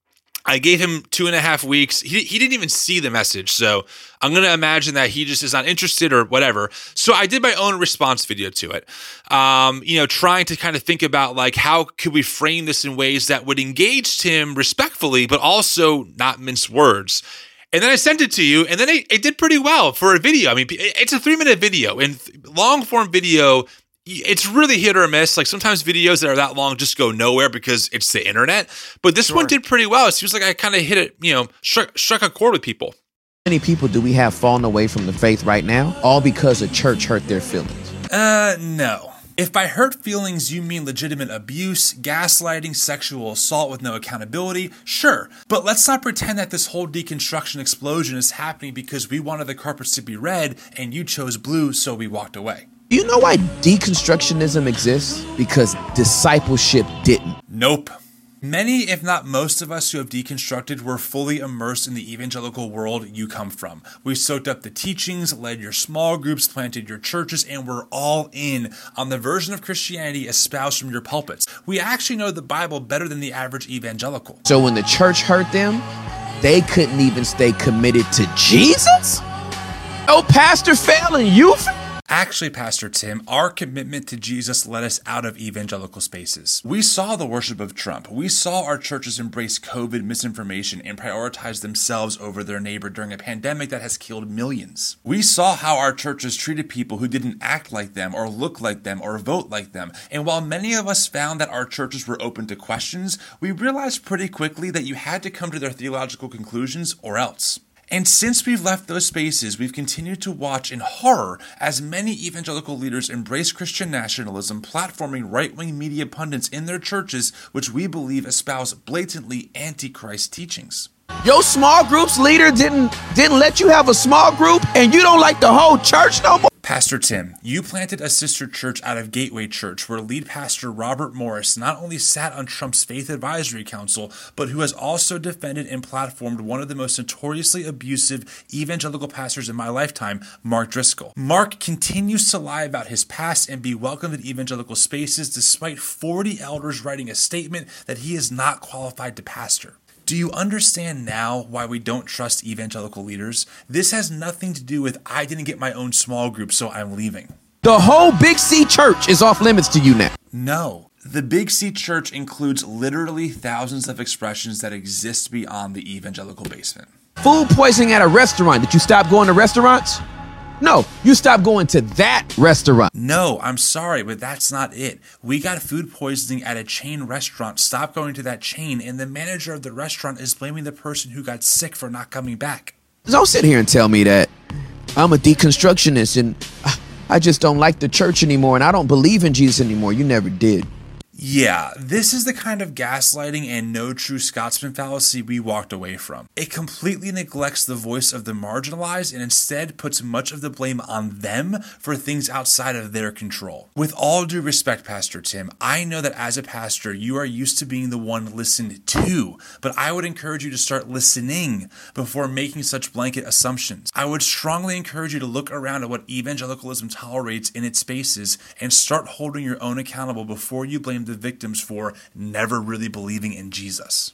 I gave him two and a half weeks. He, he didn't even see the message. So I'm going to imagine that he just is not interested or whatever. So I did my own response video to it, um, you know, trying to kind of think about like, how could we frame this in ways that would engage Tim respectfully, but also not mince words. And then I sent it to you, and then it, it did pretty well for a video. I mean, it's a three minute video, and long form video, it's really hit or miss. Like sometimes videos that are that long just go nowhere because it's the internet. But this sure. one did pretty well. It seems like I kind of hit it, you know, struck, struck a chord with people. How many people do we have falling away from the faith right now? All because a church hurt their feelings. Uh, no. If by hurt feelings you mean legitimate abuse, gaslighting, sexual assault with no accountability, sure. But let's not pretend that this whole deconstruction explosion is happening because we wanted the carpets to be red and you chose blue, so we walked away. Do you know why deconstructionism exists? Because discipleship didn't. Nope. Many, if not most of us who have deconstructed were fully immersed in the evangelical world you come from. We soaked up the teachings, led your small groups, planted your churches, and we're all in on the version of Christianity espoused from your pulpits. We actually know the Bible better than the average evangelical. So when the church hurt them, they couldn't even stay committed to Jesus? Oh, pastor fell and you fell? Actually, Pastor Tim, our commitment to Jesus led us out of evangelical spaces. We saw the worship of Trump. We saw our churches embrace COVID misinformation and prioritize themselves over their neighbor during a pandemic that has killed millions. We saw how our churches treated people who didn't act like them or look like them or vote like them. And while many of us found that our churches were open to questions, we realized pretty quickly that you had to come to their theological conclusions or else. And since we've left those spaces, we've continued to watch in horror as many evangelical leaders embrace Christian nationalism, platforming right-wing media pundits in their churches, which we believe espouse blatantly anti-Christ teachings. Your small groups leader didn't didn't let you have a small group, and you don't like the whole church no more? Pastor Tim, you planted a sister church out of Gateway Church where lead pastor Robert Morris not only sat on Trump's Faith Advisory Council, but who has also defended and platformed one of the most notoriously abusive evangelical pastors in my lifetime, Mark Driscoll. Mark continues to lie about his past and be welcomed in evangelical spaces despite forty elders writing a statement that he is not qualified to pastor. Do you understand now why we don't trust evangelical leaders? This has nothing to do with I didn't get my own small group, so I'm leaving. The whole Big C church is off limits to you now. No. The Big C church includes literally thousands of expressions that exist beyond the evangelical basement. Food poisoning at a restaurant. Did you stop going to restaurants? No, you stopped going to that restaurant. No, I'm sorry, but that's not it. We got food poisoning at a chain restaurant, stopped going to that chain, and the manager of the restaurant is blaming the person who got sick for not coming back. Don't sit here and tell me that. I'm a deconstructionist and I just don't like the church anymore and I don't believe in Jesus anymore. You never did. Yeah, this is the kind of gaslighting and no true Scotsman fallacy we walked away from. It completely neglects the voice of the marginalized and instead puts much of the blame on them for things outside of their control. With all due respect, Pastor Tim, I know that as a pastor, you are used to being the one listened to, but I would encourage you to start listening before making such blanket assumptions. I would strongly encourage you to look around at what evangelicalism tolerates in its spaces and start holding your own accountable before you blame the victims for never really believing in Jesus.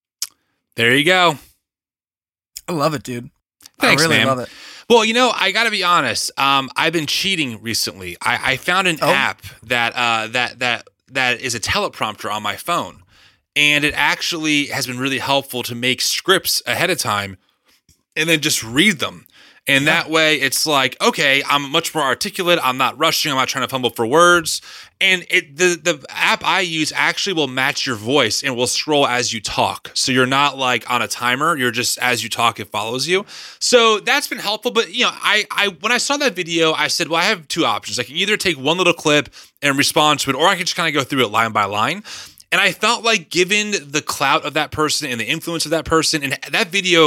There you go. I love it, dude. Thanks, I really man. love it. Well, you know, I got to be honest. Um, I've been cheating recently. I, I found an oh. app that uh, that that that is a teleprompter on my phone, and it actually has been really helpful to make scripts ahead of time, and then just read them. And yeah. that way, it's like, okay, I'm much more articulate. I'm not rushing. I'm not trying to fumble for words. And it, the the app I use actually will match your voice and will scroll as you talk. So you're not like on a timer. You're just as you talk, it follows you. So that's been helpful. But you know, I I when I saw that video, I said, well, I have two options. I can either take one little clip and respond to it, or I can just kind of go through it line by line. And I felt like given the clout of that person and the influence of that person, and that video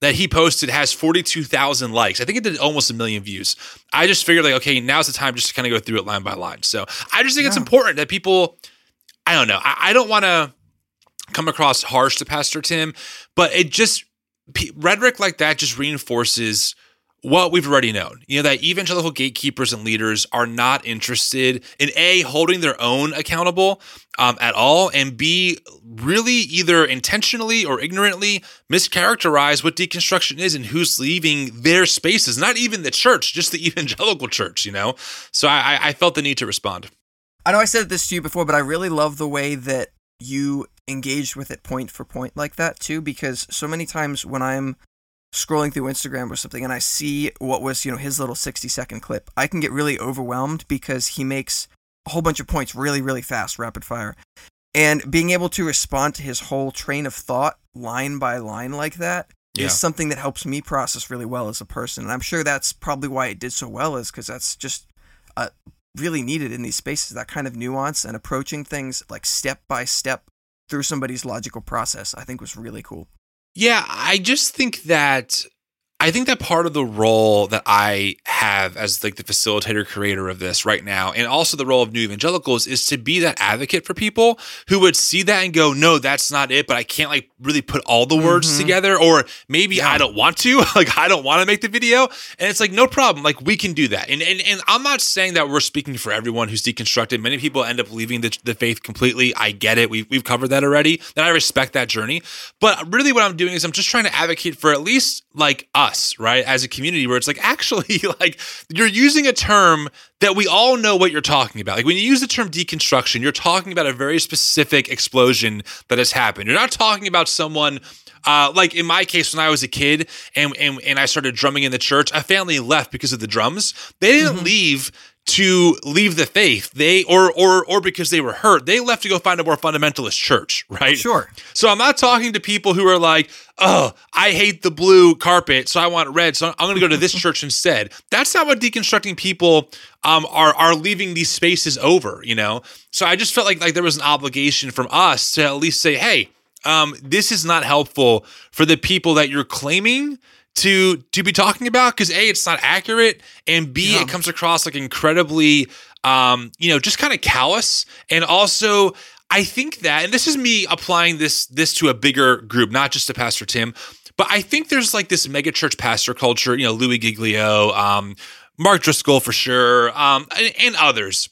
that he posted has forty-two thousand likes. I think it did almost a million views. I just figured like, okay, now's the time just to kind of go through it line by line. So I just think yeah. it's important that people, I don't know, I, I don't want to come across harsh to Pastor Tim, but it just, p- rhetoric like that just reinforces what we've already known, you know, that evangelical gatekeepers and leaders are not interested in A, holding their own accountable um, at all, and B, really either intentionally or ignorantly mischaracterize what deconstruction is and who's leaving their spaces, not even the church, just the evangelical church, you know? So I, I felt the need to respond. I know I said this to you before, but I really love the way that you engaged with it point for point like that too, because so many times when I'm scrolling through Instagram or something and I see what was, you know, his little sixty second clip, I can get really overwhelmed because he makes a whole bunch of points really, really fast, rapid fire. And being able to respond to his whole train of thought line by line like that yeah. is something that helps me process really well as a person. And I'm sure that's probably why it did so well, is because that's just uh, really needed in these spaces, that kind of nuance and approaching things like step by step through somebody's logical process, I think was really cool. Yeah, I just think that I think that part of the role that I have as like the facilitator creator of this right now, and also the role of New Evangelicals, is to be that advocate for people who would see that and go, no, that's not it, but I can't like really put all the words mm-hmm. together, or maybe yeah. I don't want to, like I don't want to make the video. And it's like, no problem, like we can do that. And and, and I'm not saying that we're speaking for everyone who's deconstructed. Many people end up leaving the, the faith completely. I get it. We've, we've covered that already. And I respect that journey. But really what I'm doing is I'm just trying to advocate for at least like us, right, as a community, where it's like, actually, like you're using a term that we all know what you're talking about. Like when you use the term deconstruction, you're talking about a very specific explosion that has happened. You're not talking about someone uh, like in my case, when I was a kid and, and, and I started drumming in the church, a family left because of the drums. They didn't mm-hmm. leave to leave the faith, they or or or because they were hurt. They left to go find a more fundamentalist church, right? Sure. So I'm not talking to people who are like, oh, I hate the blue carpet, so I want red, so I'm going to go to this church instead. That's not what deconstructing people um, are are leaving these spaces over, you know? So I just felt like like there was an obligation from us to at least say, hey, um, this is not helpful for the people that you're claiming to to be talking about, because A, it's not accurate, and B, yeah. it comes across like incredibly, um, you know, just kind of callous. And also, I think that, and this is me applying this this to a bigger group, not just to Pastor Tim, but I think there's like this megachurch pastor culture, you know, Louis Giglio, um, Mark Driscoll for sure, um, and, and others,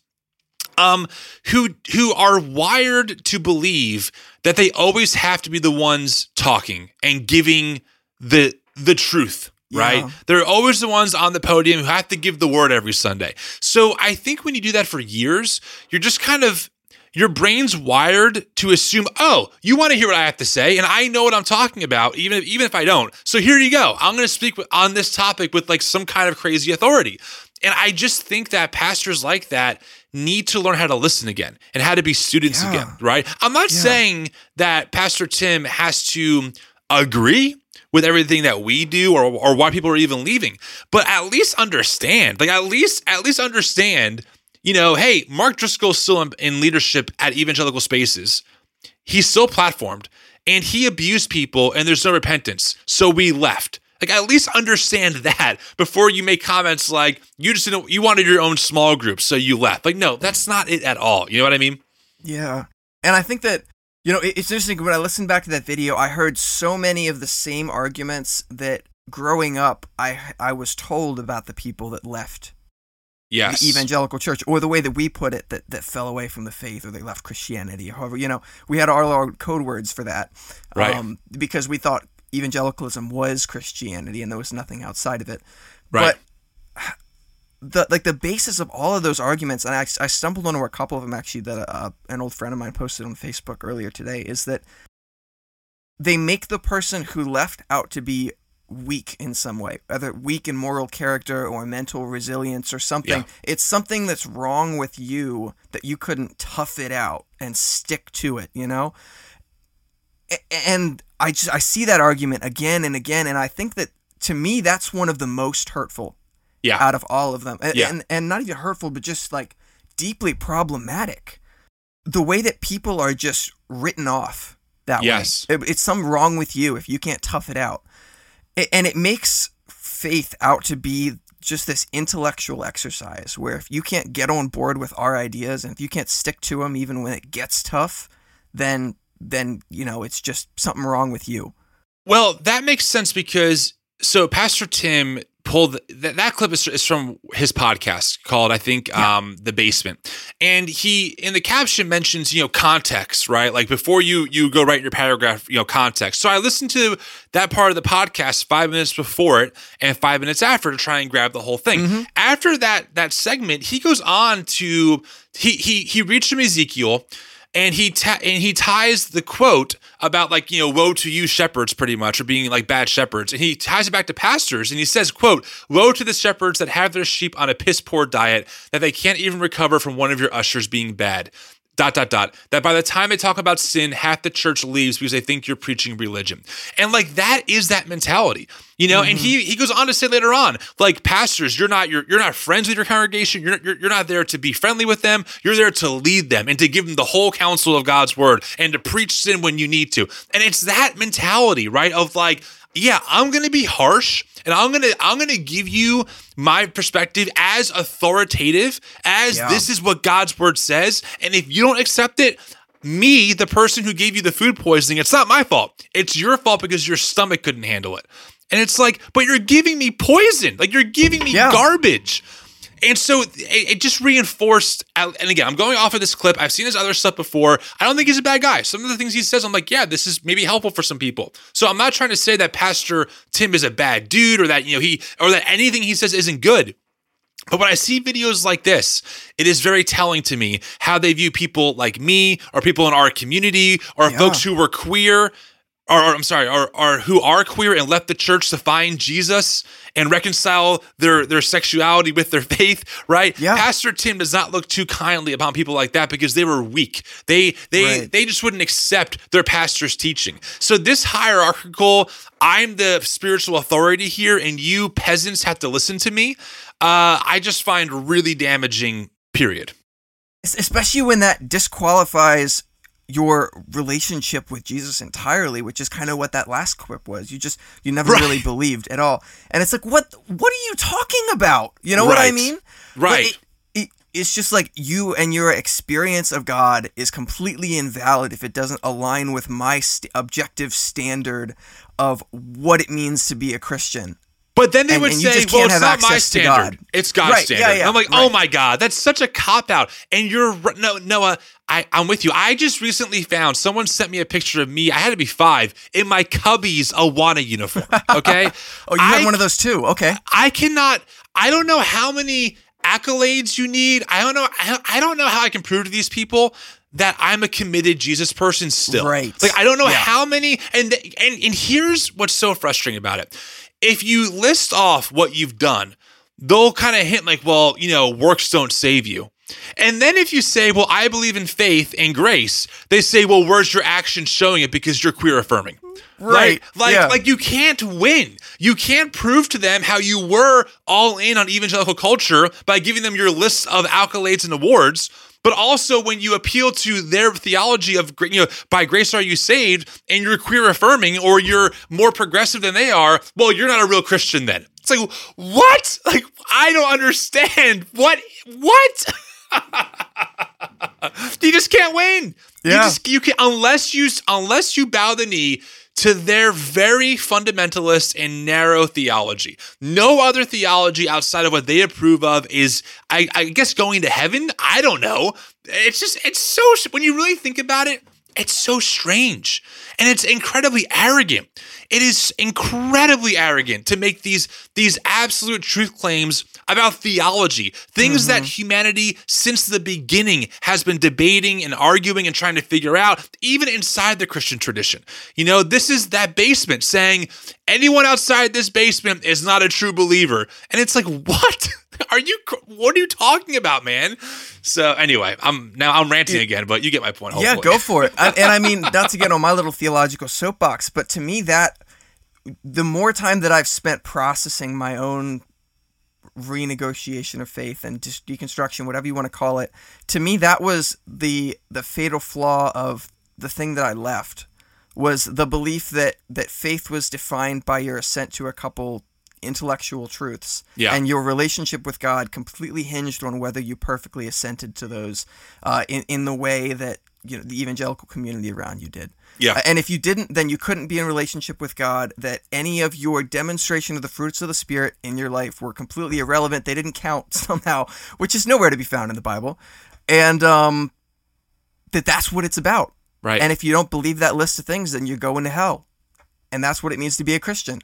um, who who are wired to believe that they always have to be the ones talking and giving the the truth, right? Yeah. They're always the ones on the podium who have to give the word every Sunday. So I think when you do that for years, you're just kind of, your brain's wired to assume, oh, you want to hear what I have to say, and I know what I'm talking about, even if, even if I don't. So here you go. I'm going to speak on this topic with like some kind of crazy authority. And I just think that pastors like that need to learn how to listen again and how to be students yeah. again, right? I'm not yeah. saying that Pastor Tim has to agree with everything that we do, or or why people are even leaving, but at least understand, like at least at least understand, you know, hey, Mark Driscoll's still in, in leadership at Evangelical Spaces. He's still platformed, and he abused people, and there's no repentance, so we left. Like at least understand that before you make comments like you just didn't, you wanted your own small group, so you left. Like no, that's not it at all. You know what I mean? Yeah, and I think that, you know, it's interesting, when I listened back to that video, I heard so many of the same arguments that growing up, I I was told about the people that left yes. the evangelical church, or the way that we put it, that, that fell away from the faith, or they left Christianity, or however, you know, we had all our code words for that, right? Um, because we thought evangelicalism was Christianity and there was nothing outside of it. Right. But the like the basis of all of those arguments, and I, I stumbled onto a couple of them actually that uh, an old friend of mine posted on Facebook earlier today, is that they make the person who left out to be weak in some way, either weak in moral character or mental resilience or something. Yeah. It's something that's wrong with you that you couldn't tough it out and stick to it, you know? And I just I see that argument again and again, and I think that, to me, that's one of the most hurtful yeah. out of all of them. And, yeah. and and not even hurtful, but just like deeply problematic. The way that people are just written off that yes. way. It, it's something wrong with you if you can't tough it out. and it makes faith out to be just this intellectual exercise where if you can't get on board with our ideas and if you can't stick to them even when it gets tough, then then you know it's just something wrong with you. Well, that makes sense because so Pastor Tim pulled that that clip is, is from his podcast called, I think, yeah. um, The Basement, and he in the caption mentions you know context, right? Like before you you go write your paragraph, you know context. So I listened to that part of the podcast five minutes before it and five minutes after to try and grab the whole thing. Mm-hmm. After that that segment, he goes on to he he he reached from Ezekiel. And he ta- and he ties the quote about like, you know, woe to you shepherds pretty much, or being like bad shepherds. And he ties it back to pastors and he says, quote, woe to the shepherds that have their sheep on a piss poor diet that they can't even recover from one of your ushers being bad. Dot, dot, dot. That by the time they talk about sin, half the church leaves because they think you're preaching religion. And like that is that mentality, you know. Mm-hmm. And he he goes on to say later on, like pastors, you're not you're you're not friends with your congregation. You're you're, you're not there to be friendly with them. You're there to lead them and to give them the whole counsel of God's word and to preach sin when you need to. And it's that mentality, right? Of like, yeah, I'm going to be harsh and I'm going to I'm going to give you my perspective as authoritative as yeah. this is what God's word says. And if you don't accept it, me, the person who gave you the food poisoning, it's not my fault. It's your fault because your stomach couldn't handle it. And it's like, but you're giving me poison. Like you're giving me yeah. garbage. And so it, it just reinforced, and again, I'm going off of this clip. I've seen his other stuff before. I don't think he's a bad guy. Some of the things he says, I'm like, yeah, this is maybe helpful for some people. So I'm not trying to say that Pastor Tim is a bad dude or that, you know, he, or that anything he says isn't good. But when I see videos like this, it is very telling to me how they view people like me or people in our community or yeah. folks who were queer Or, or I'm sorry, or, or who are queer and left the church to find Jesus and reconcile their, their sexuality with their faith, right? Yeah. Pastor Tim does not look too kindly upon people like that because they were weak. They they right. they just wouldn't accept their pastor's teaching. So this hierarchical, I'm the spiritual authority here and you peasants have to listen to me, uh, I just find really damaging, period. Especially when that disqualifies your relationship with Jesus entirely, which is kind of what that last clip was. You just, you never right. really believed at all. And it's like, what, what are you talking about? You know right. what I mean? Right. It, it, it's just like you and your experience of God is completely invalid if it doesn't align with my st- objective standard of what it means to be a Christian. But then they and, would and say, well, it's not my standard. God. It's God's right, standard. Yeah, yeah, I'm like, right. oh my God, that's such a cop-out. And you're, no, Noah, I, I'm with you. I just recently found, someone sent me a picture of me, I had to be five, in my Cubbies Awana uniform, okay? oh, you I, had one of those too, okay. I cannot, I don't know how many accolades you need. I don't know, I, I don't know how I can prove to these people that I'm a committed Jesus person still. Right. Like, I don't know yeah. how many, and, and and here's what's so frustrating about it. If you list off what you've done, they'll kind of hint like, well, you know, works don't save you. And then if you say, well, I believe in faith and grace, they say, well, where's your action showing it because you're queer affirming? Right. Like, like, yeah. like you can't win. You can't prove to them how you were all in on evangelical culture by giving them your list of accolades and awards. But also when you appeal to their theology of, you know, by grace are you saved, and you're queer affirming or you're more progressive than they are, well, you're not a real Christian then. It's like, what? Like, I don't understand. What? What? You just can't win. Yeah. You just, you can, unless you, unless you bow the knee to their very fundamentalist and narrow theology. No other theology outside of what they approve of is, I, I guess, going to heaven. I don't know. It's just, it's so, when you really think about it, it's so strange. And it's incredibly arrogant. It is incredibly arrogant to make these, these absolute truth claims about theology, things mm-hmm. that humanity since the beginning has been debating and arguing and trying to figure out, even inside the Christian tradition. You know, this is that basement saying anyone outside this basement is not a true believer. And it's like, what? Are you, what are you talking about, man? So anyway, I'm now I'm ranting yeah. again, but you get my point. Hopefully. Yeah, go for it. I, and I mean, not to get on my little theological soapbox, but to me that the more time that I've spent processing my own renegotiation of faith and just deconstruction, whatever you want to call it, to me that was the the fatal flaw of the thing that I left, was the belief that, that faith was defined by your assent to a couple intellectual truths. Yeah. And your relationship with God completely hinged on whether you perfectly assented to those uh, in, in the way that you know the evangelical community around you did. Yeah. Uh, and if you didn't, then you couldn't be in relationship with God, that any of your demonstration of the fruits of the Spirit in your life were completely irrelevant. They didn't count somehow, which is nowhere to be found in the Bible. And um, that that's what it's about. Right. And if you don't believe that list of things, then you're going to hell. And that's what it means to be a Christian.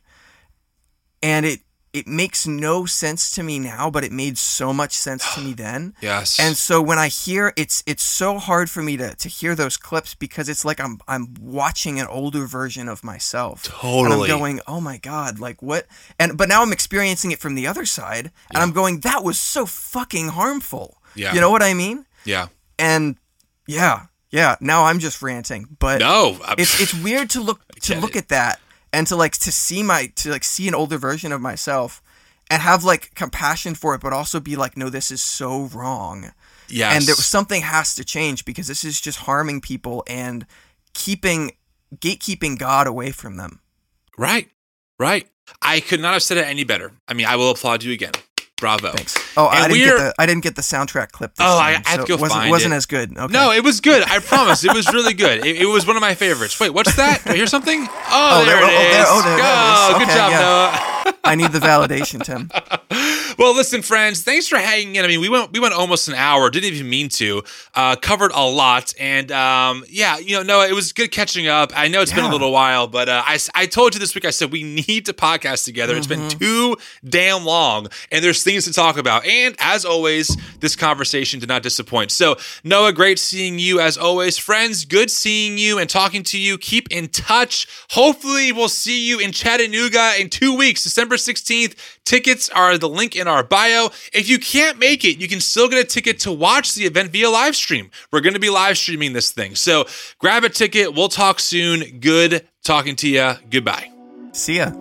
And it it makes no sense to me now, but it made so much sense to me then. Yes. And so when I hear it's it's so hard for me to to hear those clips because it's like I'm I'm watching an older version of myself. Totally. And I'm going, "Oh my God, like what?" And but now I'm experiencing it from the other side, and Yeah. I'm going, "That was so fucking harmful." Yeah. You know what I mean? Yeah. And yeah, yeah, now I'm just ranting, but No. I- it's it's weird to look to get look it. at that and to like to see my to like see an older version of myself and have like compassion for it, but also be like, no, this is so wrong. Yes. And there, something has to change because this is just harming people and keeping gatekeeping God away from them. Right. Right. I could not have said it any better. I mean, I will applaud you again. Bravo. Thanks. Oh, And I didn't we're- get the I didn't get the soundtrack clip. This Oh, I- time, I have so to go it wasn't, find wasn't it. as good. Okay. No, it was good. I promise. It was really good. It, it was one of my favorites. Wait, what's that? Do I hear something? Oh, Oh, there, there- it oh, is. there- oh, there- there it Oh, is. good Okay, job, yeah. Noah. I need the validation, Tim. Well, listen, friends, thanks for hanging in. I mean, we went we went almost an hour. Didn't even mean to. Uh, covered a lot, and um, yeah, you know, Noah, it was good catching up. I know it's been a Yeah. little while, but uh, I I told you this week. I said we need to podcast together. It's been Mm-hmm. too damn long, and there's things to talk about. And as always, this conversation did not disappoint. So, Noah, great seeing you as always, friends. Good seeing you and talking to you. Keep in touch. Hopefully, we'll see you in Chattanooga in two weeks, December sixteenth. Tickets are the link in our bio. If you can't make it, you can still get a ticket to watch the event via live stream. We're going to be live streaming this thing. So grab a ticket. We'll talk soon. Good talking to you. Goodbye. See ya.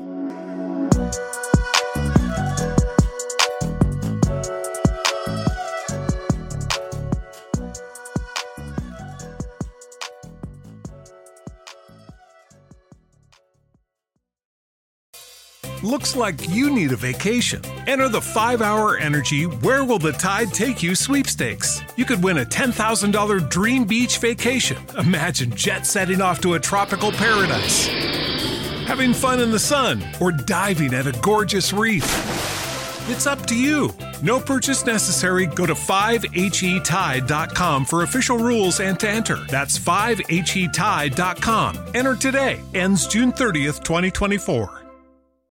Looks like you need a vacation. Enter the five hour Energy Where Will the Tide Take You sweepstakes. You could win a ten thousand dollars dream beach vacation. Imagine jet setting off to a tropical paradise, having fun in the sun, or diving at a gorgeous reef. It's up to you. No purchase necessary. Go to five H E tide dot com for official rules and to enter. That's five H E tide dot com. Enter today. Ends June thirtieth, twenty twenty-four.